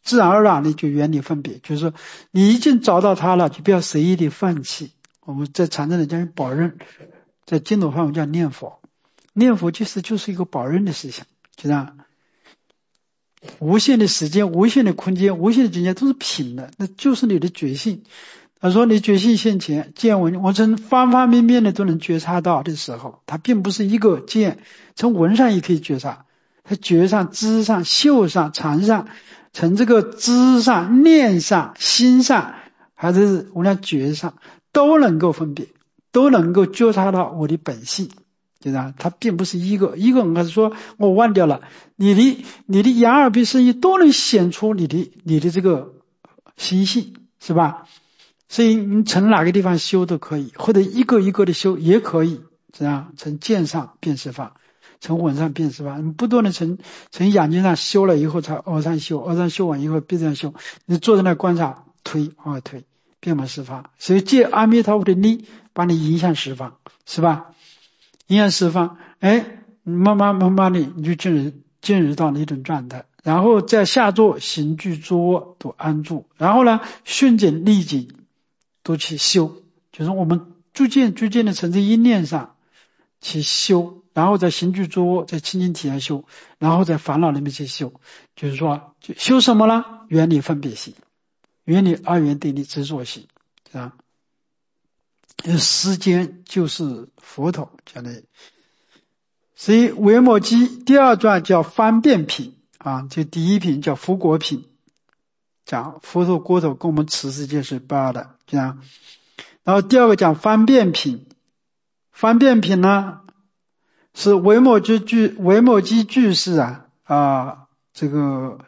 自然而然的就远离分别，就是说你已经找到它了，就不要随意的放弃。我们在禅宗里叫保任，在净土方面叫念佛，念佛其实就是一个保任的事情，就这样。无限的时间、无限的空间、无限的境界都是平的，那就是你的觉性。他说你觉性现前，见闻我从方方面面的都能觉察到的时候，它并不是一个见，从闻上也可以觉察，它觉上、知上、嗅上、尝上，从这个知上、念上、心上，还是无论觉上，都能够分别，都能够觉察到我的本性。就这样，它并不是一个一个，我是说我忘掉了，你的你的眼耳鼻舌意都能显出你的你的这个心性，是吧？所以你从哪个地方修都可以，或者一个一个的修也可以，这样从见上辨识法，从闻上辨识法，你不断的从从眼睛上修了以后才耳上修，耳上修完以后鼻子上修，你坐在那观察，推啊推，遍满十方，所以借阿弥陀佛的力把你影响十方，是吧？影响十方，哎，慢慢慢慢的你就进入进入到那种状态，然后在下座行住坐卧都安住，然后呢顺境逆境都去修，就是我们逐渐逐渐的从这一念上去修，然后在行住坐卧在清净体上修，然后在烦恼里面去修，就是说就修什么呢？远离分别心，远离二元对立执着心，啊。世间就是佛陀讲的，所以维摩诘第二传叫方便品啊，就第一品叫佛果品，讲佛陀国土跟我们此世界是不二的，这样。然后第二个讲方便品，方便品呢是维摩诘居维摩诘居士啊啊这个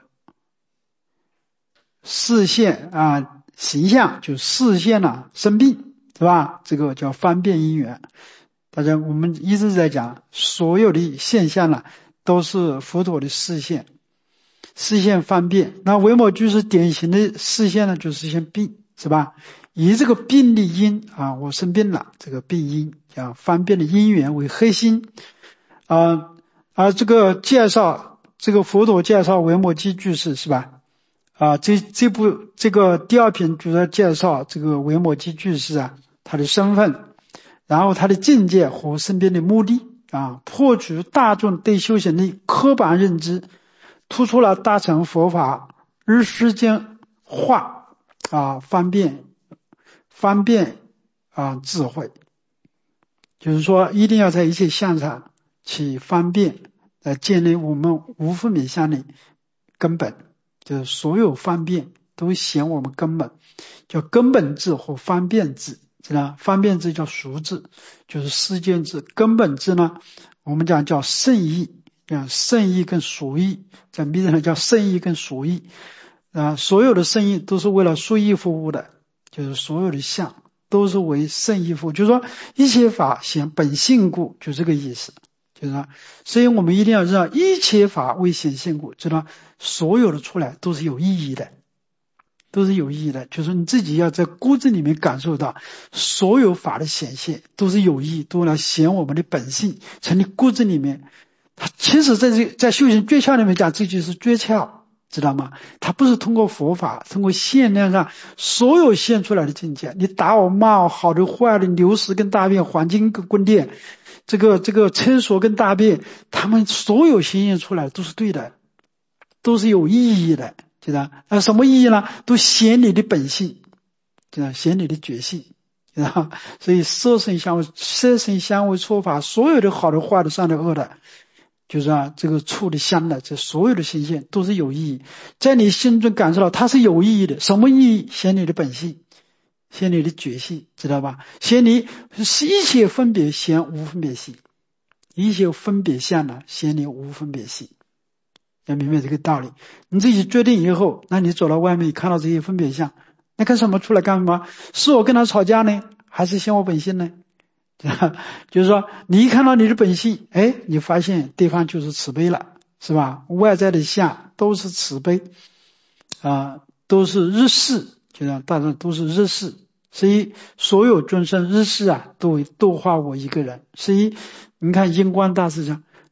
视线啊形象就视线啊生病。是吧？这个叫方便因缘。大家我们一直在讲，所有的现象呢，都是佛陀的视线，视线方便。那维摩诘是典型的视线呢，就是视线病，是吧？以这个病的因啊，我生病了，这个病因讲方便的因缘为核心啊。而这个介绍，这个佛陀介绍维摩诘居士，是吧？啊，这这部这个第二篇主要介绍这个维摩诘居士啊。他的身份，然后他的境界和身边的目的啊，破除大众对修行的刻板认知，突出了大乘佛法日世间化啊，方便方便啊智慧，就是说一定要在一切相上去方便来建立我们无分别相的根本，就是所有方便都显我们根本，叫根本智或方便智。是吧？方便智叫俗智，就是世间智。根本智呢，我们讲叫圣义，讲圣义跟俗义，在密宗上叫圣义跟俗义啊。所有的圣义都是为了俗义服务的，就是所有的相都是为圣义服务，就是说一切法显本性故，就这个意思，就是说，所以我们一定要知道一切法为显性故，知道所有的出来都是有意义的。都是有意义的，就是你自己要在骨子里面感受到所有法的显现都是有意义，都来显我们的本性，从你骨子里面。它其实在这在修行诀窍里面讲，这就是诀窍，知道吗？它不是通过佛法，通过现量上所有现出来的境界，你打我骂我，好的坏的，流失跟大便，环境跟宫殿，这个这个厕所跟大便，他们所有显现出来都是对的，都是有意义的。知道啊？什么意义呢？都显你的本性，知道显你的觉性，知道？所以色声香味、色声香味触法，所有的好的、坏的、善的、恶的，就是啊，这个触的、香的，这所有的显现都是有意义，在你心中感受到它是有意义的。什么意义？显你的本性，显你的觉性，知道吧？显你是一切分别显无分别性，一切分别相呢，显你无分别性。要明白这个道理，你自己决定以后，那你走到外面看到这些分别相，那干什么出来干什么？是我跟他吵架呢，还是显我本性呢？就是说你一看到你的本性，哎，你发现对方就是慈悲了，是吧？外在的相都是慈悲啊，都是日世，就像大众都是日世，所以所有众生日世啊，都会度化我一个人。所以你看印光大师讲，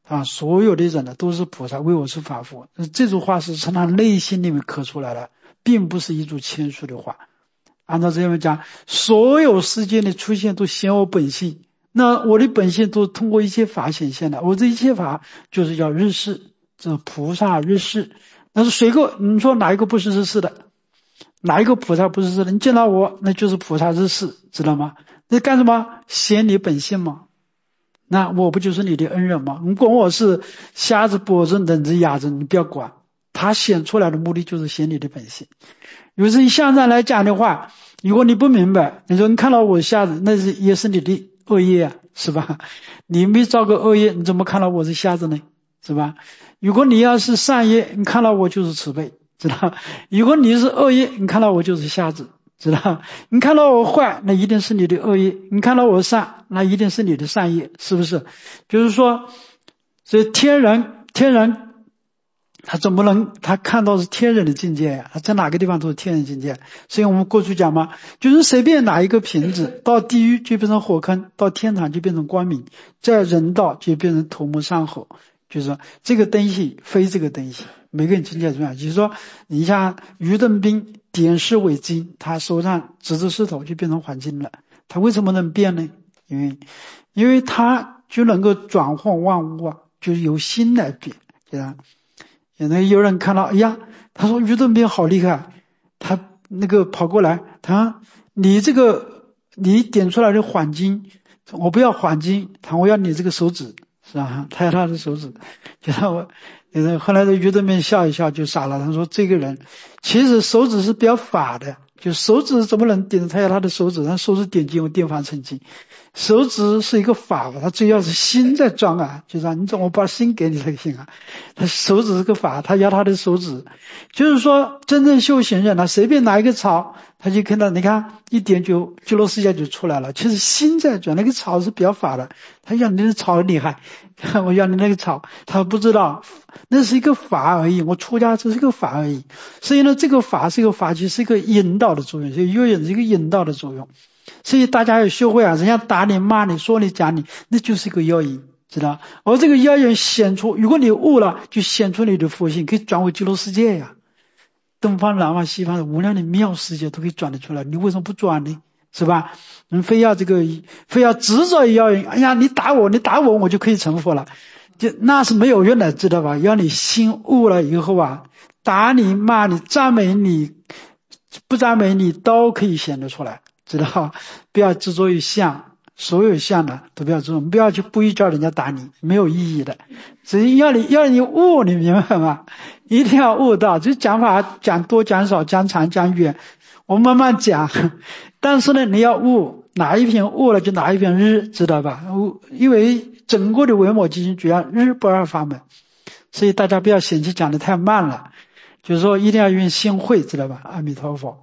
啊，所有的人呢都是菩萨，为我是法父。这句话是从他内心里面刻出来的，并不是一句谦虚的话。按照这样讲，所有世界的出现都显我本性，那我的本性都通过一切法显现的，我这一切法就是叫日世，这菩萨日世。那是谁个？你说哪一个不是日世的？哪一个菩萨不是日世的？你见到我，那就是菩萨日世，知道吗？那干什么？显你本性吗？那我不就是你的恩人吗？你管我是瞎子、跛子、聋子、哑子，你不要管，他显出来的目的就是显你的本性。有时以向上来讲的话，如果你不明白，你说你看到我瞎子，那是也是你的恶业啊，是吧？你没造个恶业，你怎么看到我是瞎子呢？是吧？如果你要是善业，你看到我就是慈悲，知道？如果你是恶业，你看到我就是瞎子，知道？你看到我坏，那一定是你的恶业；你看到我善，那一定是你的善业，是不是？就是说，所以天人，天人他怎么能他看到是天人的境界呀？他在哪个地方都是天人境界。所以我们过去讲嘛，就是随便拿一个瓶子，到地狱就变成火坑，到天堂就变成光明，在人道就变成头目上火。就是说这个东西非这个东西，每个人境界怎么样？就是说你像于邓斌点石为金，他手上指着石头就变成黄金了，他为什么能变呢？因为因为他就能够转换万物啊，就是由心来变，对吧？有那有人看到，哎呀，他说于邓斌好厉害，他那个跑过来，他你这个你点出来的黄金，我不要黄金，他我要你这个手指，是吧？他要他的手指，就让我，后来的于邓斌笑一笑就傻了，他说这个人其实手指是比较法的，就手指怎么能点？他要他的手指，他手指点金用电法成金。手指是一个法，他最要是心在装啊，就说你怎么把心给你才行啊？他手指是个法，他要他的手指，就是说真正修行人他随便拿一个草，他就看到你看一点就极乐世界就出来了。其实心在转，那个草是比较法的，他要你的草厉害，我要你那个草，他不知道那是一个法而已，我出家只是一个法而已。所以呢，这个法是一个法器，是一个引导的作用，所以约引是一个引导的作用。所以大家要学会啊，人家打你骂你说你讲你，那就是一个妖引，知道？而这个妖引显出，如果你悟了，就显出你的佛性，可以转为极乐世界呀。东方南方西方的无量的妙世界都可以转得出来，你为什么不转呢？是吧？你非要这个非要执着妖引，哎呀你打我你打我我就可以成佛了，就那是没有用的，知道吧？要你心悟了以后啊，打你骂你赞美你不赞美你都可以显得出来，知道？不要执着于相，所有相的都不要执着，不要去故意叫人家打你，没有意义的。只是要你要你悟，你明白吗？一定要悟到，这讲法讲多讲少，讲长讲远，我慢慢讲。但是呢，你要悟，哪一篇悟了就哪一篇日，知道吧？因为整个的维摩诘经主要日不二法门，所以大家不要嫌弃讲得太慢了，就是说一定要用心会，知道吧？阿弥陀佛。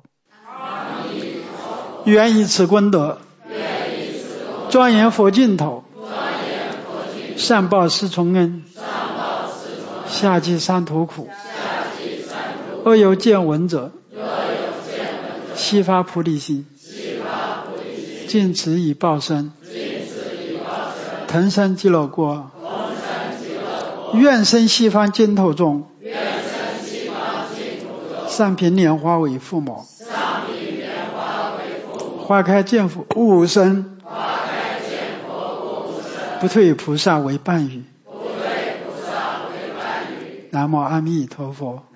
愿以此功德，庄严佛净土，上报四重恩，下济三途苦。恶有见闻者，悉发菩提心，尽此以报身，腾生极乐国。愿生西方净土中，上品莲花为父母，花开见佛悟身，不退菩萨为伴侣。南无阿弥陀佛。